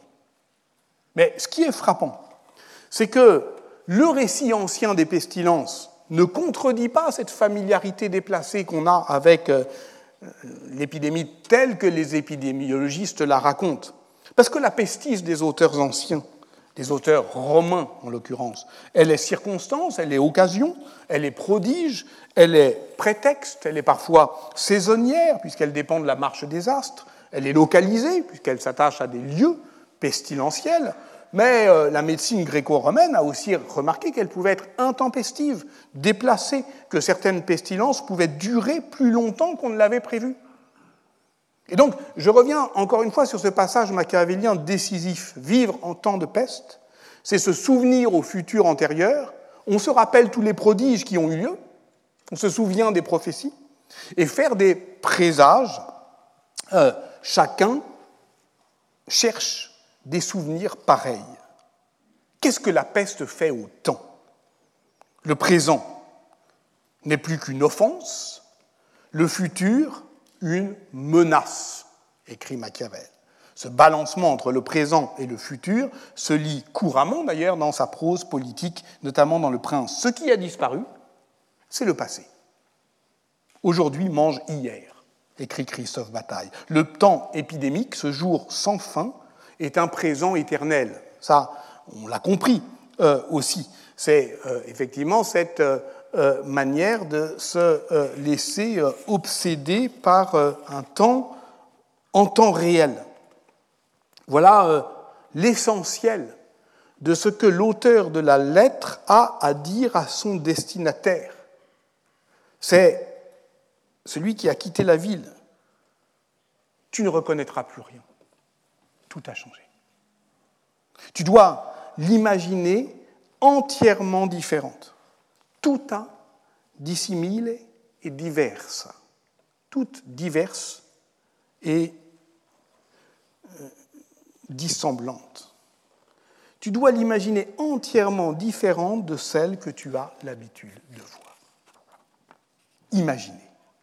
Mais ce qui est frappant, c'est que le récit ancien des pestilences ne contredit pas cette familiarité déplacée qu'on a avec l'épidémie telle que les épidémiologistes la racontent. Parce que la pestis des auteurs anciens, des auteurs romains en l'occurrence, elle est circonstance, elle est occasion, elle est prodige, elle est prétexte, elle est parfois saisonnière puisqu'elle dépend de la marche des astres, elle est localisée puisqu'elle s'attache à des lieux pestilentiels, mais euh, la médecine gréco-romaine a aussi remarqué qu'elle pouvait être intempestive, déplacée, que certaines pestilences pouvaient durer plus longtemps qu'on ne l'avait prévu. Et donc, je reviens encore une fois sur ce passage machiavélien décisif. Vivre en temps de peste, c'est se souvenir au futur antérieur, On se rappelle tous les prodiges qui ont eu lieu, on se souvient des prophéties, et faire des présages, euh, chacun cherche des souvenirs pareils. Qu'est-ce que la peste fait au temps? Le présent n'est plus qu'une offense, le futur, une menace, écrit Machiavel. Ce balancement entre le présent et le futur se lit couramment d'ailleurs dans sa prose politique, notamment dans Le Prince. Ce qui a disparu, c'est le passé. Aujourd'hui mange hier, écrit Christophe Bataille. Le temps épidémique, ce jour sans fin, est un présent éternel. Ça, on l'a compris euh, aussi. C'est euh, effectivement cette euh, euh, manière de se euh, laisser euh, obséder par euh, un temps en temps réel. Voilà euh, l'essentiel de ce que l'auteur de la lettre a à dire à son destinataire. C'est celui qui a quitté la ville. Tu ne reconnaîtras plus rien. Tout a changé. Tu dois l'imaginer entièrement différente. Tutta dissimile et diversa. Toutes diverses et euh, dissemblantes. Tu dois l'imaginer entièrement différente de celle que tu as l'habitude de voir. Imaginer.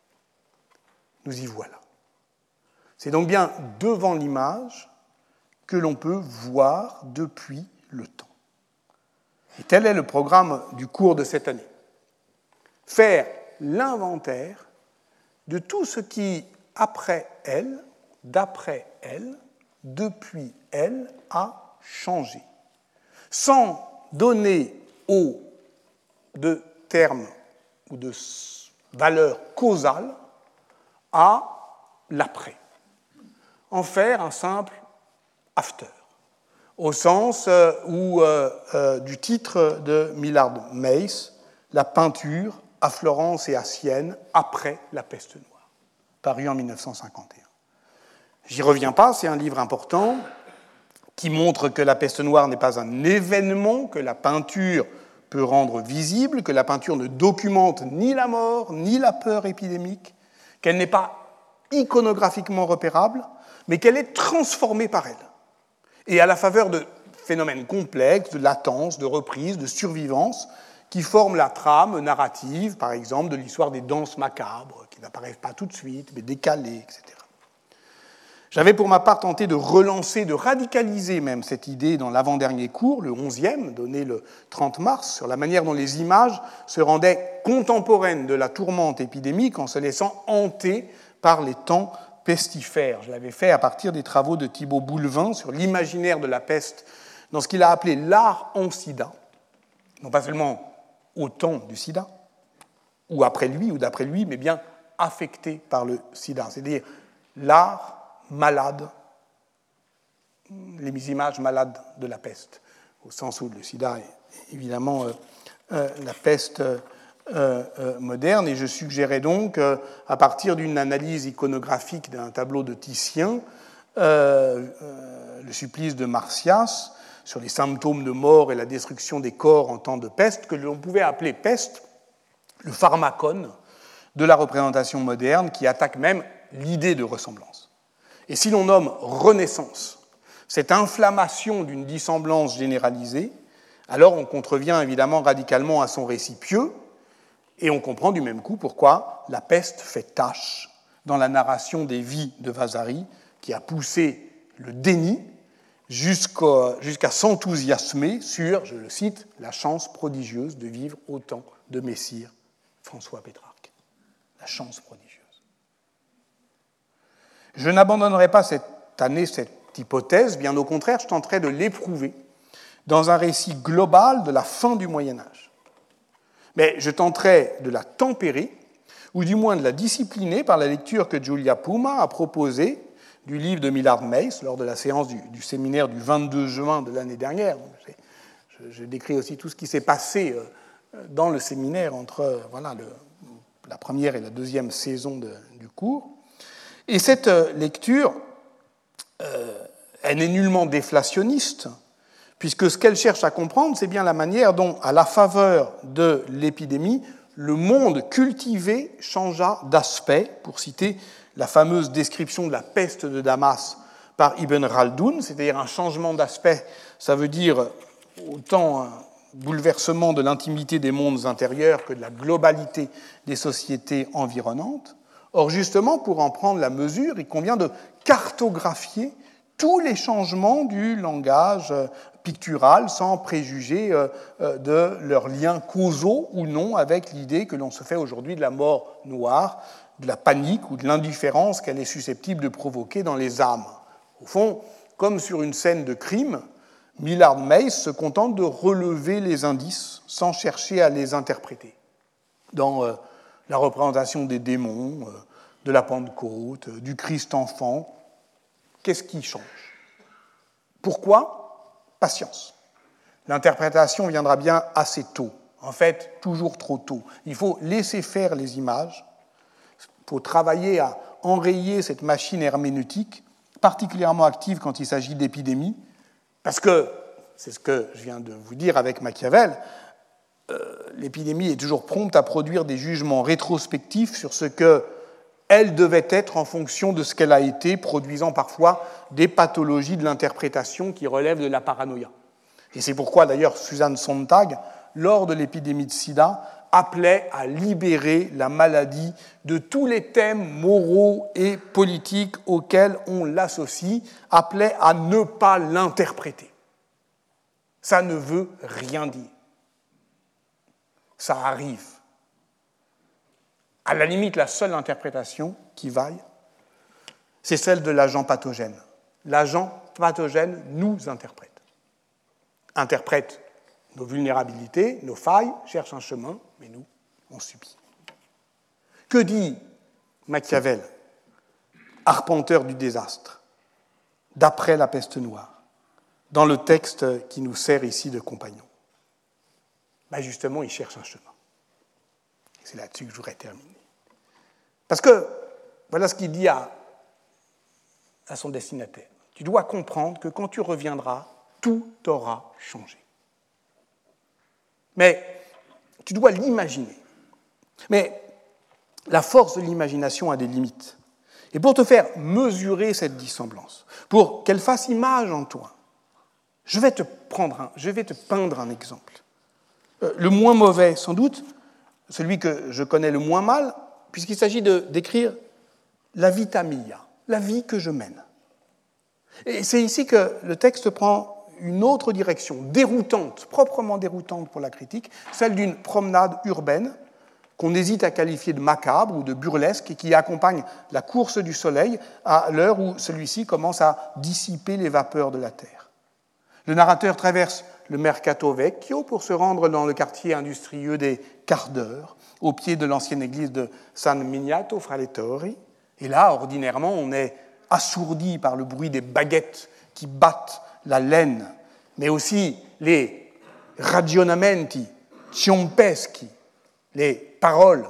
Nous y voilà. C'est donc bien devant l'image que l'on peut voir depuis le temps. Et tel est le programme du cours de cette année. Faire l'inventaire de tout ce qui, après elle, d'après elle, depuis elle, a changé, sans donner au de termes ou de valeur causale à l'après. En faire un simple after, au sens euh, où, euh, euh, du titre de Millard Mace, La peinture à Florence et à Sienne après la peste noire, paru en mille neuf cent cinquante et un. J'y reviens pas, c'est un livre important qui montre que la peste noire n'est pas un événement que la peinture peut rendre visible, que la peinture ne documente ni la mort, ni la peur épidémique, qu'elle n'est pas iconographiquement repérable, mais qu'elle est transformée par elle. Et à la faveur de phénomènes complexes, de latence, de reprise, de survivance, qui forment la trame narrative, par exemple, de l'histoire des danses macabres, qui n'apparaissent pas tout de suite, mais décalées, et cetera. J'avais pour ma part tenté de relancer, de radicaliser même cette idée dans l'avant-dernier cours, le onzième, donné le trente mars, sur la manière dont les images se rendaient contemporaines de la tourmente épidémique en se laissant hanter par les temps pestifères. Je l'avais fait à partir des travaux de Thibaut Boulevin sur l'imaginaire de la peste dans ce qu'il a appelé l'art en sida, non pas seulement au temps du sida, ou après lui, ou d'après lui, mais bien affecté par le sida, c'est-à-dire l'art malade, les images malades de la peste, au sens où le sida est évidemment euh, euh, la peste euh, euh, moderne. Et je suggérais donc, euh, à partir d'une analyse iconographique d'un tableau de Titien, euh, euh, le supplice de Marsyas, sur les symptômes de mort et la destruction des corps en temps de peste, que l'on pouvait appeler peste, le pharmacone de la représentation moderne, qui attaque même l'idée de ressemblance. Et si l'on nomme renaissance cette inflammation d'une dissemblance généralisée, alors on contrevient évidemment radicalement à son récit pieux, et on comprend du même coup pourquoi la peste fait tache dans la narration des vies de Vasari, qui a poussé le déni jusqu'à, jusqu'à s'enthousiasmer sur, je le cite, la chance prodigieuse de vivre au temps de Messire François Pétrarque. La chance prodigieuse. Je n'abandonnerai pas cette année cette hypothèse, bien au contraire, je tenterai de l'éprouver dans un récit global de la fin du Moyen-Âge. Mais je tenterai de la tempérer, ou du moins de la discipliner par la lecture que Giulia Puma a proposée du livre de Millard Mace lors de la séance du, du séminaire du vingt-deux juin de l'année dernière. Je, je décris aussi tout ce qui s'est passé dans le séminaire entre voilà, le, la première et la deuxième saison de, du cours. Et cette lecture, euh, elle n'est nullement déflationniste, puisque ce qu'elle cherche à comprendre, c'est bien la manière dont, à la faveur de l'épidémie, le monde cultivé changea d'aspect, pour citer la fameuse description de la peste de Damas par Ibn Khaldoun, c'est-à-dire un changement d'aspect, ça veut dire autant un bouleversement de l'intimité des mondes intérieurs que de la globalité des sociétés environnantes. Or, justement, pour en prendre la mesure, il convient de cartographier tous les changements du langage pictural sans préjuger de leurs liens causaux ou non avec l'idée que l'on se fait aujourd'hui de la mort noire, de la panique ou de l'indifférence qu'elle est susceptible de provoquer dans les âmes. Au fond, comme sur une scène de crime, Millard Mace se contente de relever les indices sans chercher à les interpréter. Dans euh, la représentation des démons, euh, de la Pentecôte, euh, du Christ enfant, qu'est-ce qui change? Pourquoi? Patience. L'interprétation viendra bien assez tôt, en fait, toujours trop tôt. Il faut laisser faire les images, il faut travailler à enrayer cette machine herméneutique, particulièrement active quand il s'agit d'épidémies, parce que, c'est ce que je viens de vous dire avec Machiavel, euh, l'épidémie est toujours prompte à produire des jugements rétrospectifs sur ce qu'elle devait être en fonction de ce qu'elle a été, produisant parfois des pathologies de l'interprétation qui relèvent de la paranoïa. Et c'est pourquoi, d'ailleurs, Susan Sontag, lors de l'épidémie de sida, appelait à libérer la maladie de tous les thèmes moraux et politiques auxquels on l'associe, appelait à ne pas l'interpréter. Ça ne veut rien dire. Ça arrive. À la limite, la seule interprétation qui vaille, c'est celle de l'agent pathogène. L'agent pathogène nous interprète. Interprète nos vulnérabilités, nos failles, cherche un chemin, mais nous, on subit. Que dit Machiavel, arpenteur du désastre, d'après la peste noire, dans le texte qui nous sert ici de compagnon? Ben justement, il cherche un chemin. C'est là-dessus que je voudrais terminer. Parce que, voilà ce qu'il dit à, à son destinataire. Tu dois comprendre que quand tu reviendras, tout aura changé. Mais tu dois l'imaginer. Mais la force de l'imagination a des limites. Et pour te faire mesurer cette dissemblance, pour qu'elle fasse image en toi, je vais te, prendre un, je vais te peindre un exemple. Euh, le moins mauvais, sans doute, celui que je connais le moins mal, puisqu'il s'agit de décrire la vita mia, la vie que je mène. Et c'est ici que le texte prend une autre direction, déroutante, proprement déroutante pour la critique, celle d'une promenade urbaine qu'on hésite à qualifier de macabre ou de burlesque et qui accompagne la course du soleil à l'heure où celui-ci commence à dissiper les vapeurs de la terre. Le narrateur traverse le Mercato Vecchio pour se rendre dans le quartier industrieux des Cardeurs, au pied de l'ancienne église de San Miniato fra le Torri. Et là, ordinairement, on est assourdi par le bruit des baguettes qui battent la laine, mais aussi les ragionamenti ciampeschi, les paroles,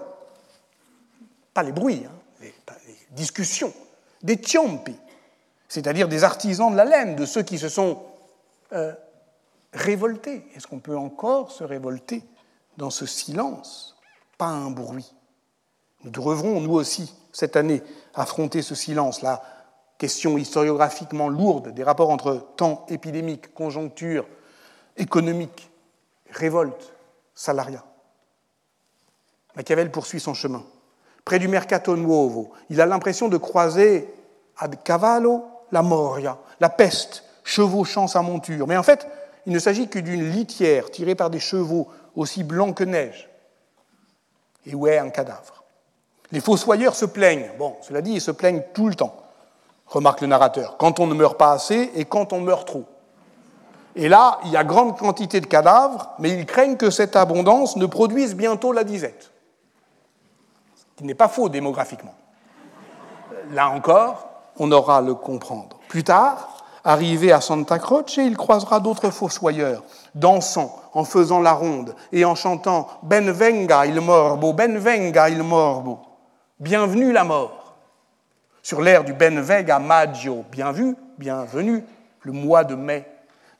pas les bruits, hein, les, les discussions, des ciampi, c'est-à-dire des artisans de la laine, de ceux qui se sont euh, révoltés. Est-ce qu'on peut encore se révolter dans ce silence? Pas un bruit. Nous devrons, nous aussi, cette année, affronter ce silence, la question historiographiquement lourde des rapports entre temps épidémique, conjoncture économique, révolte, salariat. Machiavel poursuit son chemin. Près du Mercato Nuovo, il a l'impression de croiser ad cavallo la moria, la peste, chevauchant sa monture. Mais en fait, il ne s'agit que d'une litière tirée par des chevaux aussi blancs que neige. Et où est un cadavre? Les fossoyeurs se plaignent. Bon, cela dit, ils se plaignent tout le temps, remarque le narrateur, quand on ne meurt pas assez et quand on meurt trop. Et là, il y a grande quantité de cadavres, mais ils craignent que cette abondance ne produise bientôt la disette. Ce qui n'est pas faux démographiquement. Là encore, on aura à le comprendre. Plus tard, arrivé à Santa Croce, il croisera d'autres fossoyeurs, dansant, en faisant la ronde et en chantant « Ben venga il morbo, ben venga il morbo » « Bienvenue la mort » sur l'air du Ben venga maggio, bien vu, bienvenue, le mois de mai.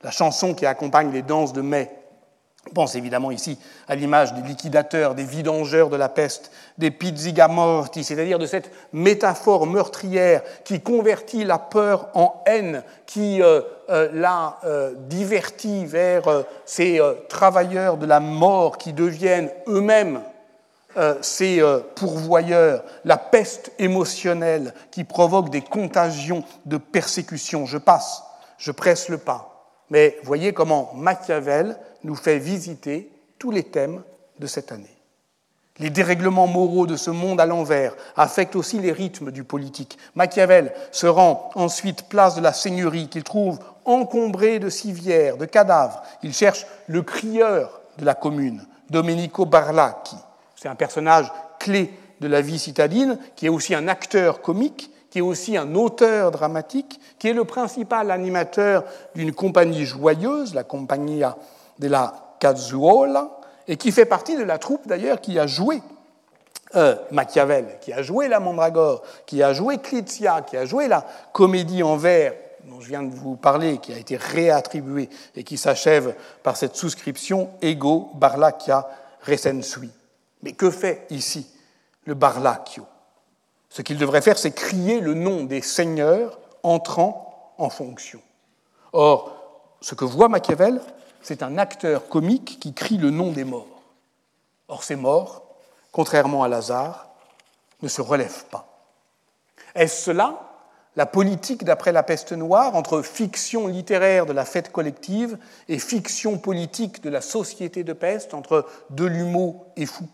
La chanson qui accompagne les danses de mai. On pense évidemment ici à l'image des liquidateurs, des vidangeurs de la peste, des pizziga morti, c'est-à-dire de cette métaphore meurtrière qui convertit la peur en haine, qui euh, euh, la euh, divertit vers euh, ces euh, travailleurs de la mort qui deviennent eux-mêmes euh, ces euh, pourvoyeurs, la peste émotionnelle qui provoque des contagions de persécution. Je passe, je presse le pas. Mais voyez comment Machiavel nous fait visiter tous les thèmes de cette année. Les dérèglements moraux de ce monde à l'envers affectent aussi les rythmes du politique. Machiavel se rend ensuite place de la seigneurie qu'il trouve encombrée de civières, de cadavres. Il cherche le crieur de la commune, Domenico Barlacchi. C'est un personnage clé de la vie citadine, qui est aussi un acteur comique, qui est aussi un auteur dramatique, qui est le principal animateur d'une compagnie joyeuse, la Compagnia della Cazzuola, et qui fait partie de la troupe d'ailleurs qui a joué euh, Machiavel, qui a joué la Mandragore, qui a joué Clizia, qui a joué la comédie en vers dont je viens de vous parler, qui a été réattribuée et qui s'achève par cette souscription Ego Barlacchia Recensui. Mais que fait ici le Barlacchio ? Ce qu'il devrait faire, c'est crier le nom des seigneurs entrant en fonction. Or, ce que voit Machiavel, c'est un acteur comique qui crie le nom des morts. Or, ces morts, contrairement à Lazare, ne se relèvent pas. Est-ce cela, la politique d'après la peste noire, entre fiction littéraire de la fête collective et fiction politique de la société de peste, entre Delumeau et Foucault ?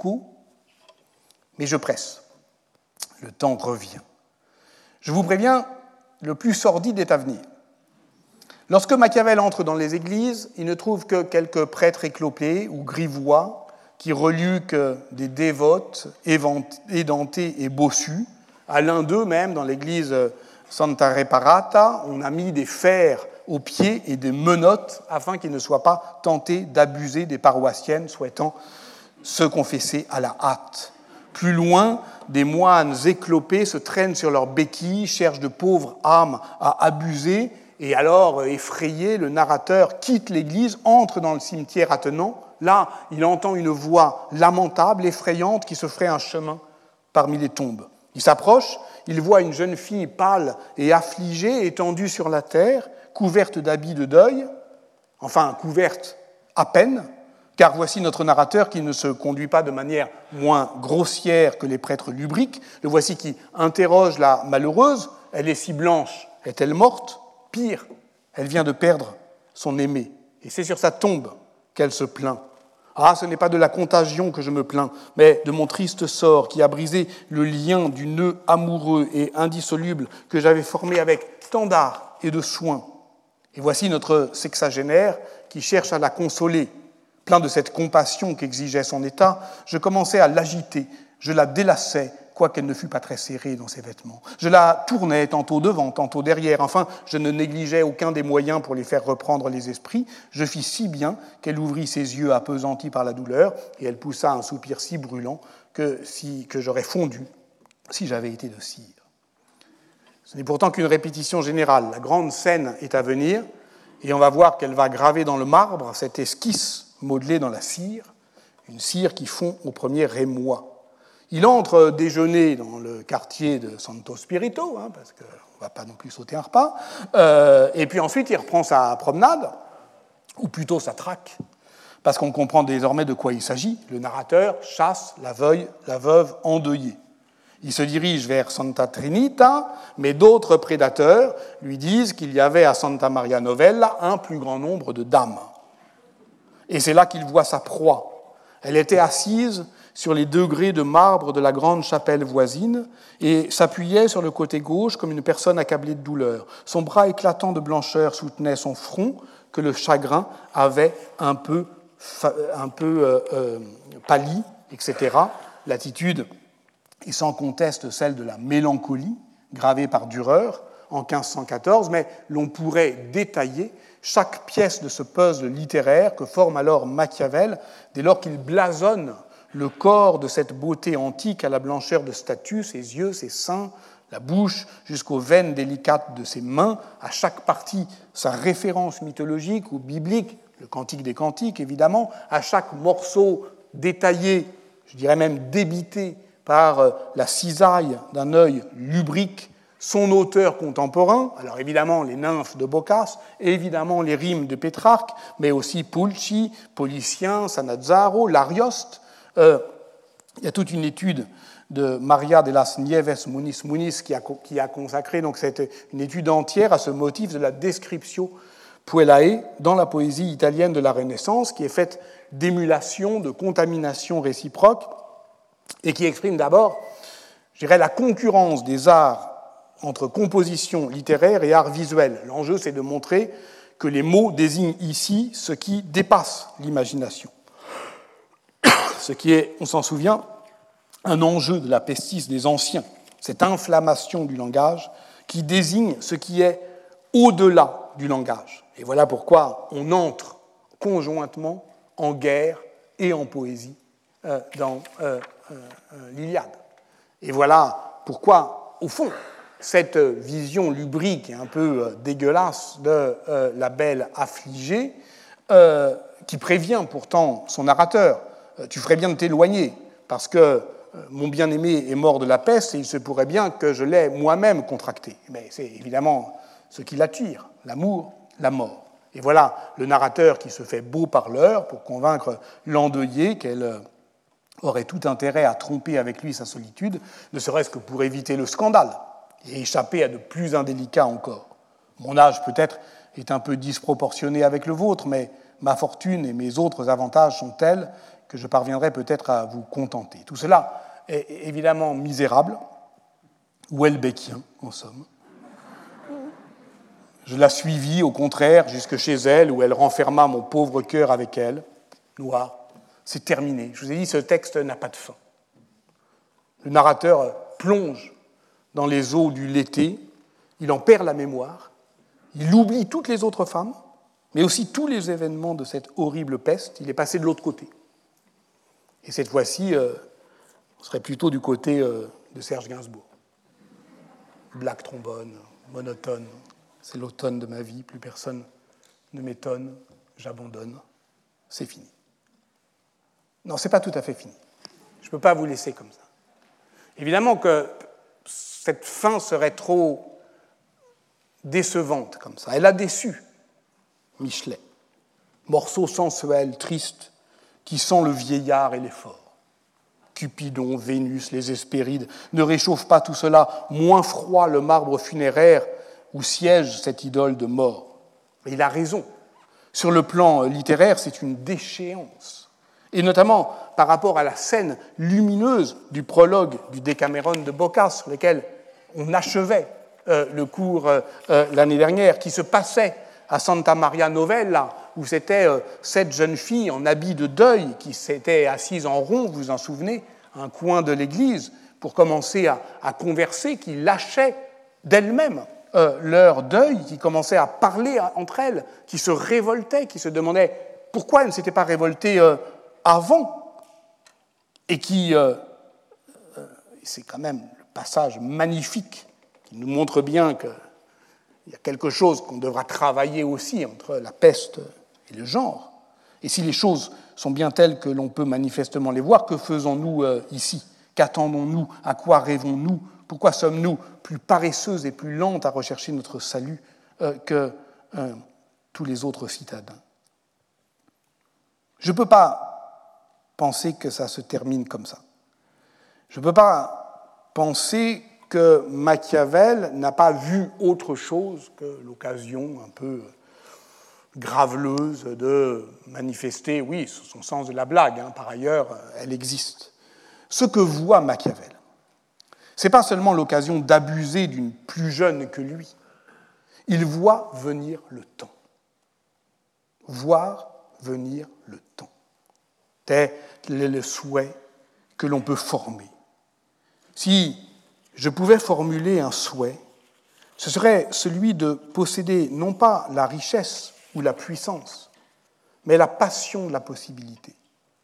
Mais je presse. Le temps revient. Je vous préviens, le plus sordide est à venir. Lorsque Machiavel entre dans les églises, il ne trouve que quelques prêtres éclopés ou grivois qui reluquent des dévotes édentés et bossus. À l'un d'eux même, dans l'église Santa Reparata, on a mis des fers aux pieds et des menottes afin qu'il ne soit pas tenté d'abuser des paroissiennes souhaitant se confesser à la hâte. Plus loin, des moines éclopés se traînent sur leurs béquilles, cherchent de pauvres âmes à abuser, et alors, effrayé, le narrateur quitte l'église, entre dans le cimetière attenant. Là, il entend une voix lamentable, effrayante, qui se ferait un chemin parmi les tombes. Il s'approche, il voit une jeune fille pâle et affligée, étendue sur la terre, couverte d'habits de deuil, enfin, couverte à peine, car voici notre narrateur qui ne se conduit pas de manière moins grossière que les prêtres lubriques. Le voici qui interroge la malheureuse. Elle est si blanche, est-elle morte ? Pire, elle vient de perdre son aimé. Et c'est sur sa tombe qu'elle se plaint. Ah, ce n'est pas de la contagion que je me plains, mais de mon triste sort qui a brisé le lien du nœud amoureux et indissoluble que j'avais formé avec tant d'art et de soin. Et voici notre sexagénaire qui cherche à la consoler. Plein de cette compassion qu'exigeait son état, je commençais à l'agiter, je la délaçais, quoiqu'elle ne fût pas très serrée dans ses vêtements. Je la tournais tantôt devant, tantôt derrière. Enfin, je ne négligeais aucun des moyens pour les faire reprendre les esprits. Je fis si bien qu'elle ouvrit ses yeux appesantis par la douleur et elle poussa un soupir si brûlant que, si, que j'aurais fondu si j'avais été de cire. Ce n'est pourtant qu'une répétition générale. La grande scène est à venir et on va voir qu'elle va graver dans le marbre cette esquisse modelée dans la cire, une cire qui fond au premier émoi. Il entre déjeuner dans le quartier de Santo Spirito, hein, parce qu'on ne va pas non plus sauter un repas, euh, et puis ensuite il reprend sa promenade, ou plutôt sa traque, parce qu'on comprend désormais de quoi il s'agit. Le narrateur chasse la veuve, la veuve endeuillée. Il se dirige vers Santa Trinita, mais d'autres prédateurs lui disent qu'il y avait à Santa Maria Novella un plus grand nombre de dames. Et c'est là qu'il voit sa proie. Elle était assise sur les degrés de marbre de la grande chapelle voisine et s'appuyait sur le côté gauche comme une personne accablée de douleur. Son bras éclatant de blancheur soutenait son front que le chagrin avait un peu, un peu euh, euh, pâli, et cetera. L'attitude est sans conteste celle de la mélancolie, gravée par Dürer en quinze cent quatorze, mais l'on pourrait détailler chaque pièce de ce puzzle littéraire que forme alors Machiavel dès lors qu'il blasonne le corps de cette beauté antique à la blancheur de statue, ses yeux, ses seins, la bouche jusqu'aux veines délicates de ses mains, à chaque partie sa référence mythologique ou biblique, le Cantique des Cantiques évidemment, à chaque morceau détaillé, je dirais même débité par la cisaille d'un œil lubrique, son auteur contemporain, alors évidemment les nymphes de Boccace, évidemment les rimes de Pétrarque, mais aussi Pulci, Policien, Sanazzaro, l'Arioste. Euh, il y a toute une étude de Maria de las Nieves Muniz Muniz qui a, qui a consacré donc cette, une étude entière à ce motif de la descriptio puellae dans la poésie italienne de la Renaissance, qui est faite d'émulation, de contamination réciproque, et qui exprime d'abord, je dirais, la concurrence des arts entre composition littéraire et art visuel. L'enjeu, c'est de montrer que les mots désignent ici ce qui dépasse l'imagination. Ce qui est, on s'en souvient, un enjeu de la pestis des anciens, cette inflammation du langage qui désigne ce qui est au-delà du langage. Et voilà pourquoi on entre conjointement en guerre et en poésie euh, dans euh, euh, l'Iliade. Et voilà pourquoi, au fond, cette vision lubrique et un peu dégueulasse de euh, la belle affligée, euh, qui prévient pourtant son narrateur, euh, tu ferais bien de t'éloigner, parce que euh, mon bien-aimé est mort de la peste et il se pourrait bien que je l'ai moi-même contracté. Mais c'est évidemment ce qui l'attire, l'amour, la mort. Et voilà le narrateur qui se fait beau parleur pour convaincre l'endeuillée qu'elle aurait tout intérêt à tromper avec lui sa solitude, ne serait-ce que pour éviter le scandale et échapper à de plus indélicats encore. Mon âge, peut-être, est un peu disproportionné avec le vôtre, mais ma fortune et mes autres avantages sont tels que je parviendrai peut-être à vous contenter. Tout cela est évidemment misérable, ou Welbeckien, en somme. Je la suivis, au contraire, jusque chez elle, où elle renferma mon pauvre cœur avec elle. Noir, c'est terminé. Je vous ai dit, ce texte n'a pas de fin. Le narrateur plonge dans les eaux du Léthé, il en perd la mémoire, il oublie toutes les autres femmes, mais aussi tous les événements de cette horrible peste, il est passé de l'autre côté. Et cette fois-ci, euh, on serait plutôt du côté euh, de Serge Gainsbourg. Black trombone, monotone, c'est l'automne de ma vie, plus personne ne m'étonne, j'abandonne, c'est fini. Non, c'est pas tout à fait fini. Je ne peux pas vous laisser comme ça. Évidemment que cette fin serait trop décevante comme ça. Elle a déçu Michelet. Morceau sensuel, triste, qui sent le vieillard et l'effort. Cupidon, Vénus, les Hespérides, ne réchauffent pas tout cela, moins froid le marbre funéraire où siège cette idole de mort. Mais il a raison. Sur le plan littéraire, c'est une déchéance. Et notamment par rapport à la scène lumineuse du prologue du Décaméron de Boccace, sur lequel on achevait euh, le cours euh, euh, l'année dernière, qui se passait à Santa Maria Novella, où c'était euh, cette jeune fille en habit de deuil qui s'était assise en rond, vous vous en souvenez, à un coin de l'église, pour commencer à, à converser, qui lâchait d'elle-même euh, leur deuil, qui commençait à parler entre elles, qui se révoltaient, qui se demandaient pourquoi elles ne s'étaient pas révoltées euh, avant, et qui, euh, euh, c'est quand même le passage magnifique qui nous montre bien qu'il y a quelque chose qu'on devra travailler aussi entre la peste et le genre. Et si les choses sont bien telles que l'on peut manifestement les voir, que faisons-nous euh, ici? Qu'attendons-nous? À quoi rêvons-nous? Pourquoi sommes-nous plus paresseuses et plus lentes à rechercher notre salut euh, que euh, tous les autres citadins? Je ne peux pas penser que ça se termine comme ça. Je ne peux pas penser que Machiavel n'a pas vu autre chose que l'occasion un peu graveleuse de manifester, oui, son sens de la blague, hein, par ailleurs, elle existe. Ce que voit Machiavel, ce n'est pas seulement l'occasion d'abuser d'une plus jeune que lui, il voit venir le temps. Voir venir le temps. Tel est le souhait que l'on peut former. Si je pouvais formuler un souhait, ce serait celui de posséder non pas la richesse ou la puissance, mais la passion de la possibilité.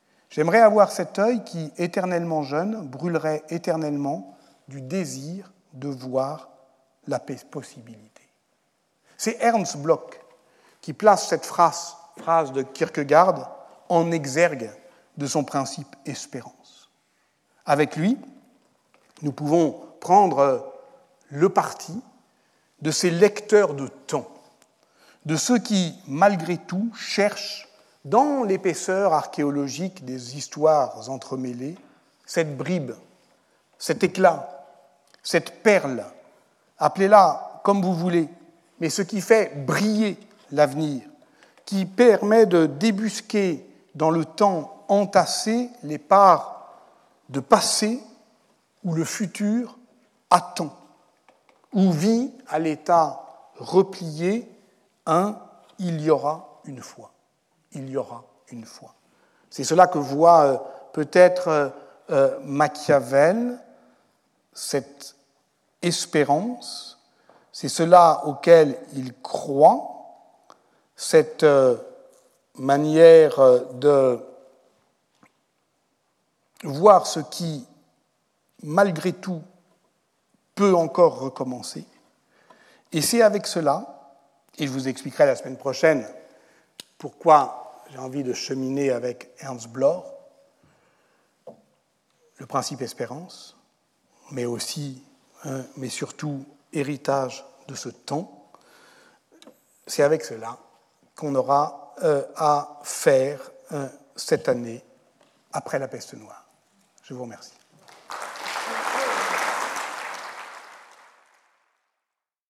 J'aimerais avoir cet œil qui, éternellement jeune, brûlerait éternellement du désir de voir la possibilité. C'est Ernst Bloch qui place cette phrase, phrase de Kierkegaard en exergue de son principe espérance. Avec lui, nous pouvons prendre le parti de ces lecteurs de temps, de ceux qui, malgré tout, cherchent dans l'épaisseur archéologique des histoires entremêlées cette bribe, cet éclat, cette perle, appelez-la comme vous voulez, mais ce qui fait briller l'avenir, qui permet de débusquer dans le temps entassé les parts de passé où le futur attend, où vit à l'état replié un « il y aura une fois ». Il y aura une fois. C'est cela que voit euh, peut-être euh, euh, Machiavel, cette espérance, c'est cela auquel il croit, cette euh, manière de voir ce qui, malgré tout, peut encore recommencer. Et c'est avec cela, et je vous expliquerai la semaine prochaine pourquoi j'ai envie de cheminer avec Ernst Bloch, le principe espérance, mais aussi, hein, mais surtout, héritage de ce temps. C'est avec cela qu'on aura euh, à faire euh, cette année après la peste noire. Je vous remercie.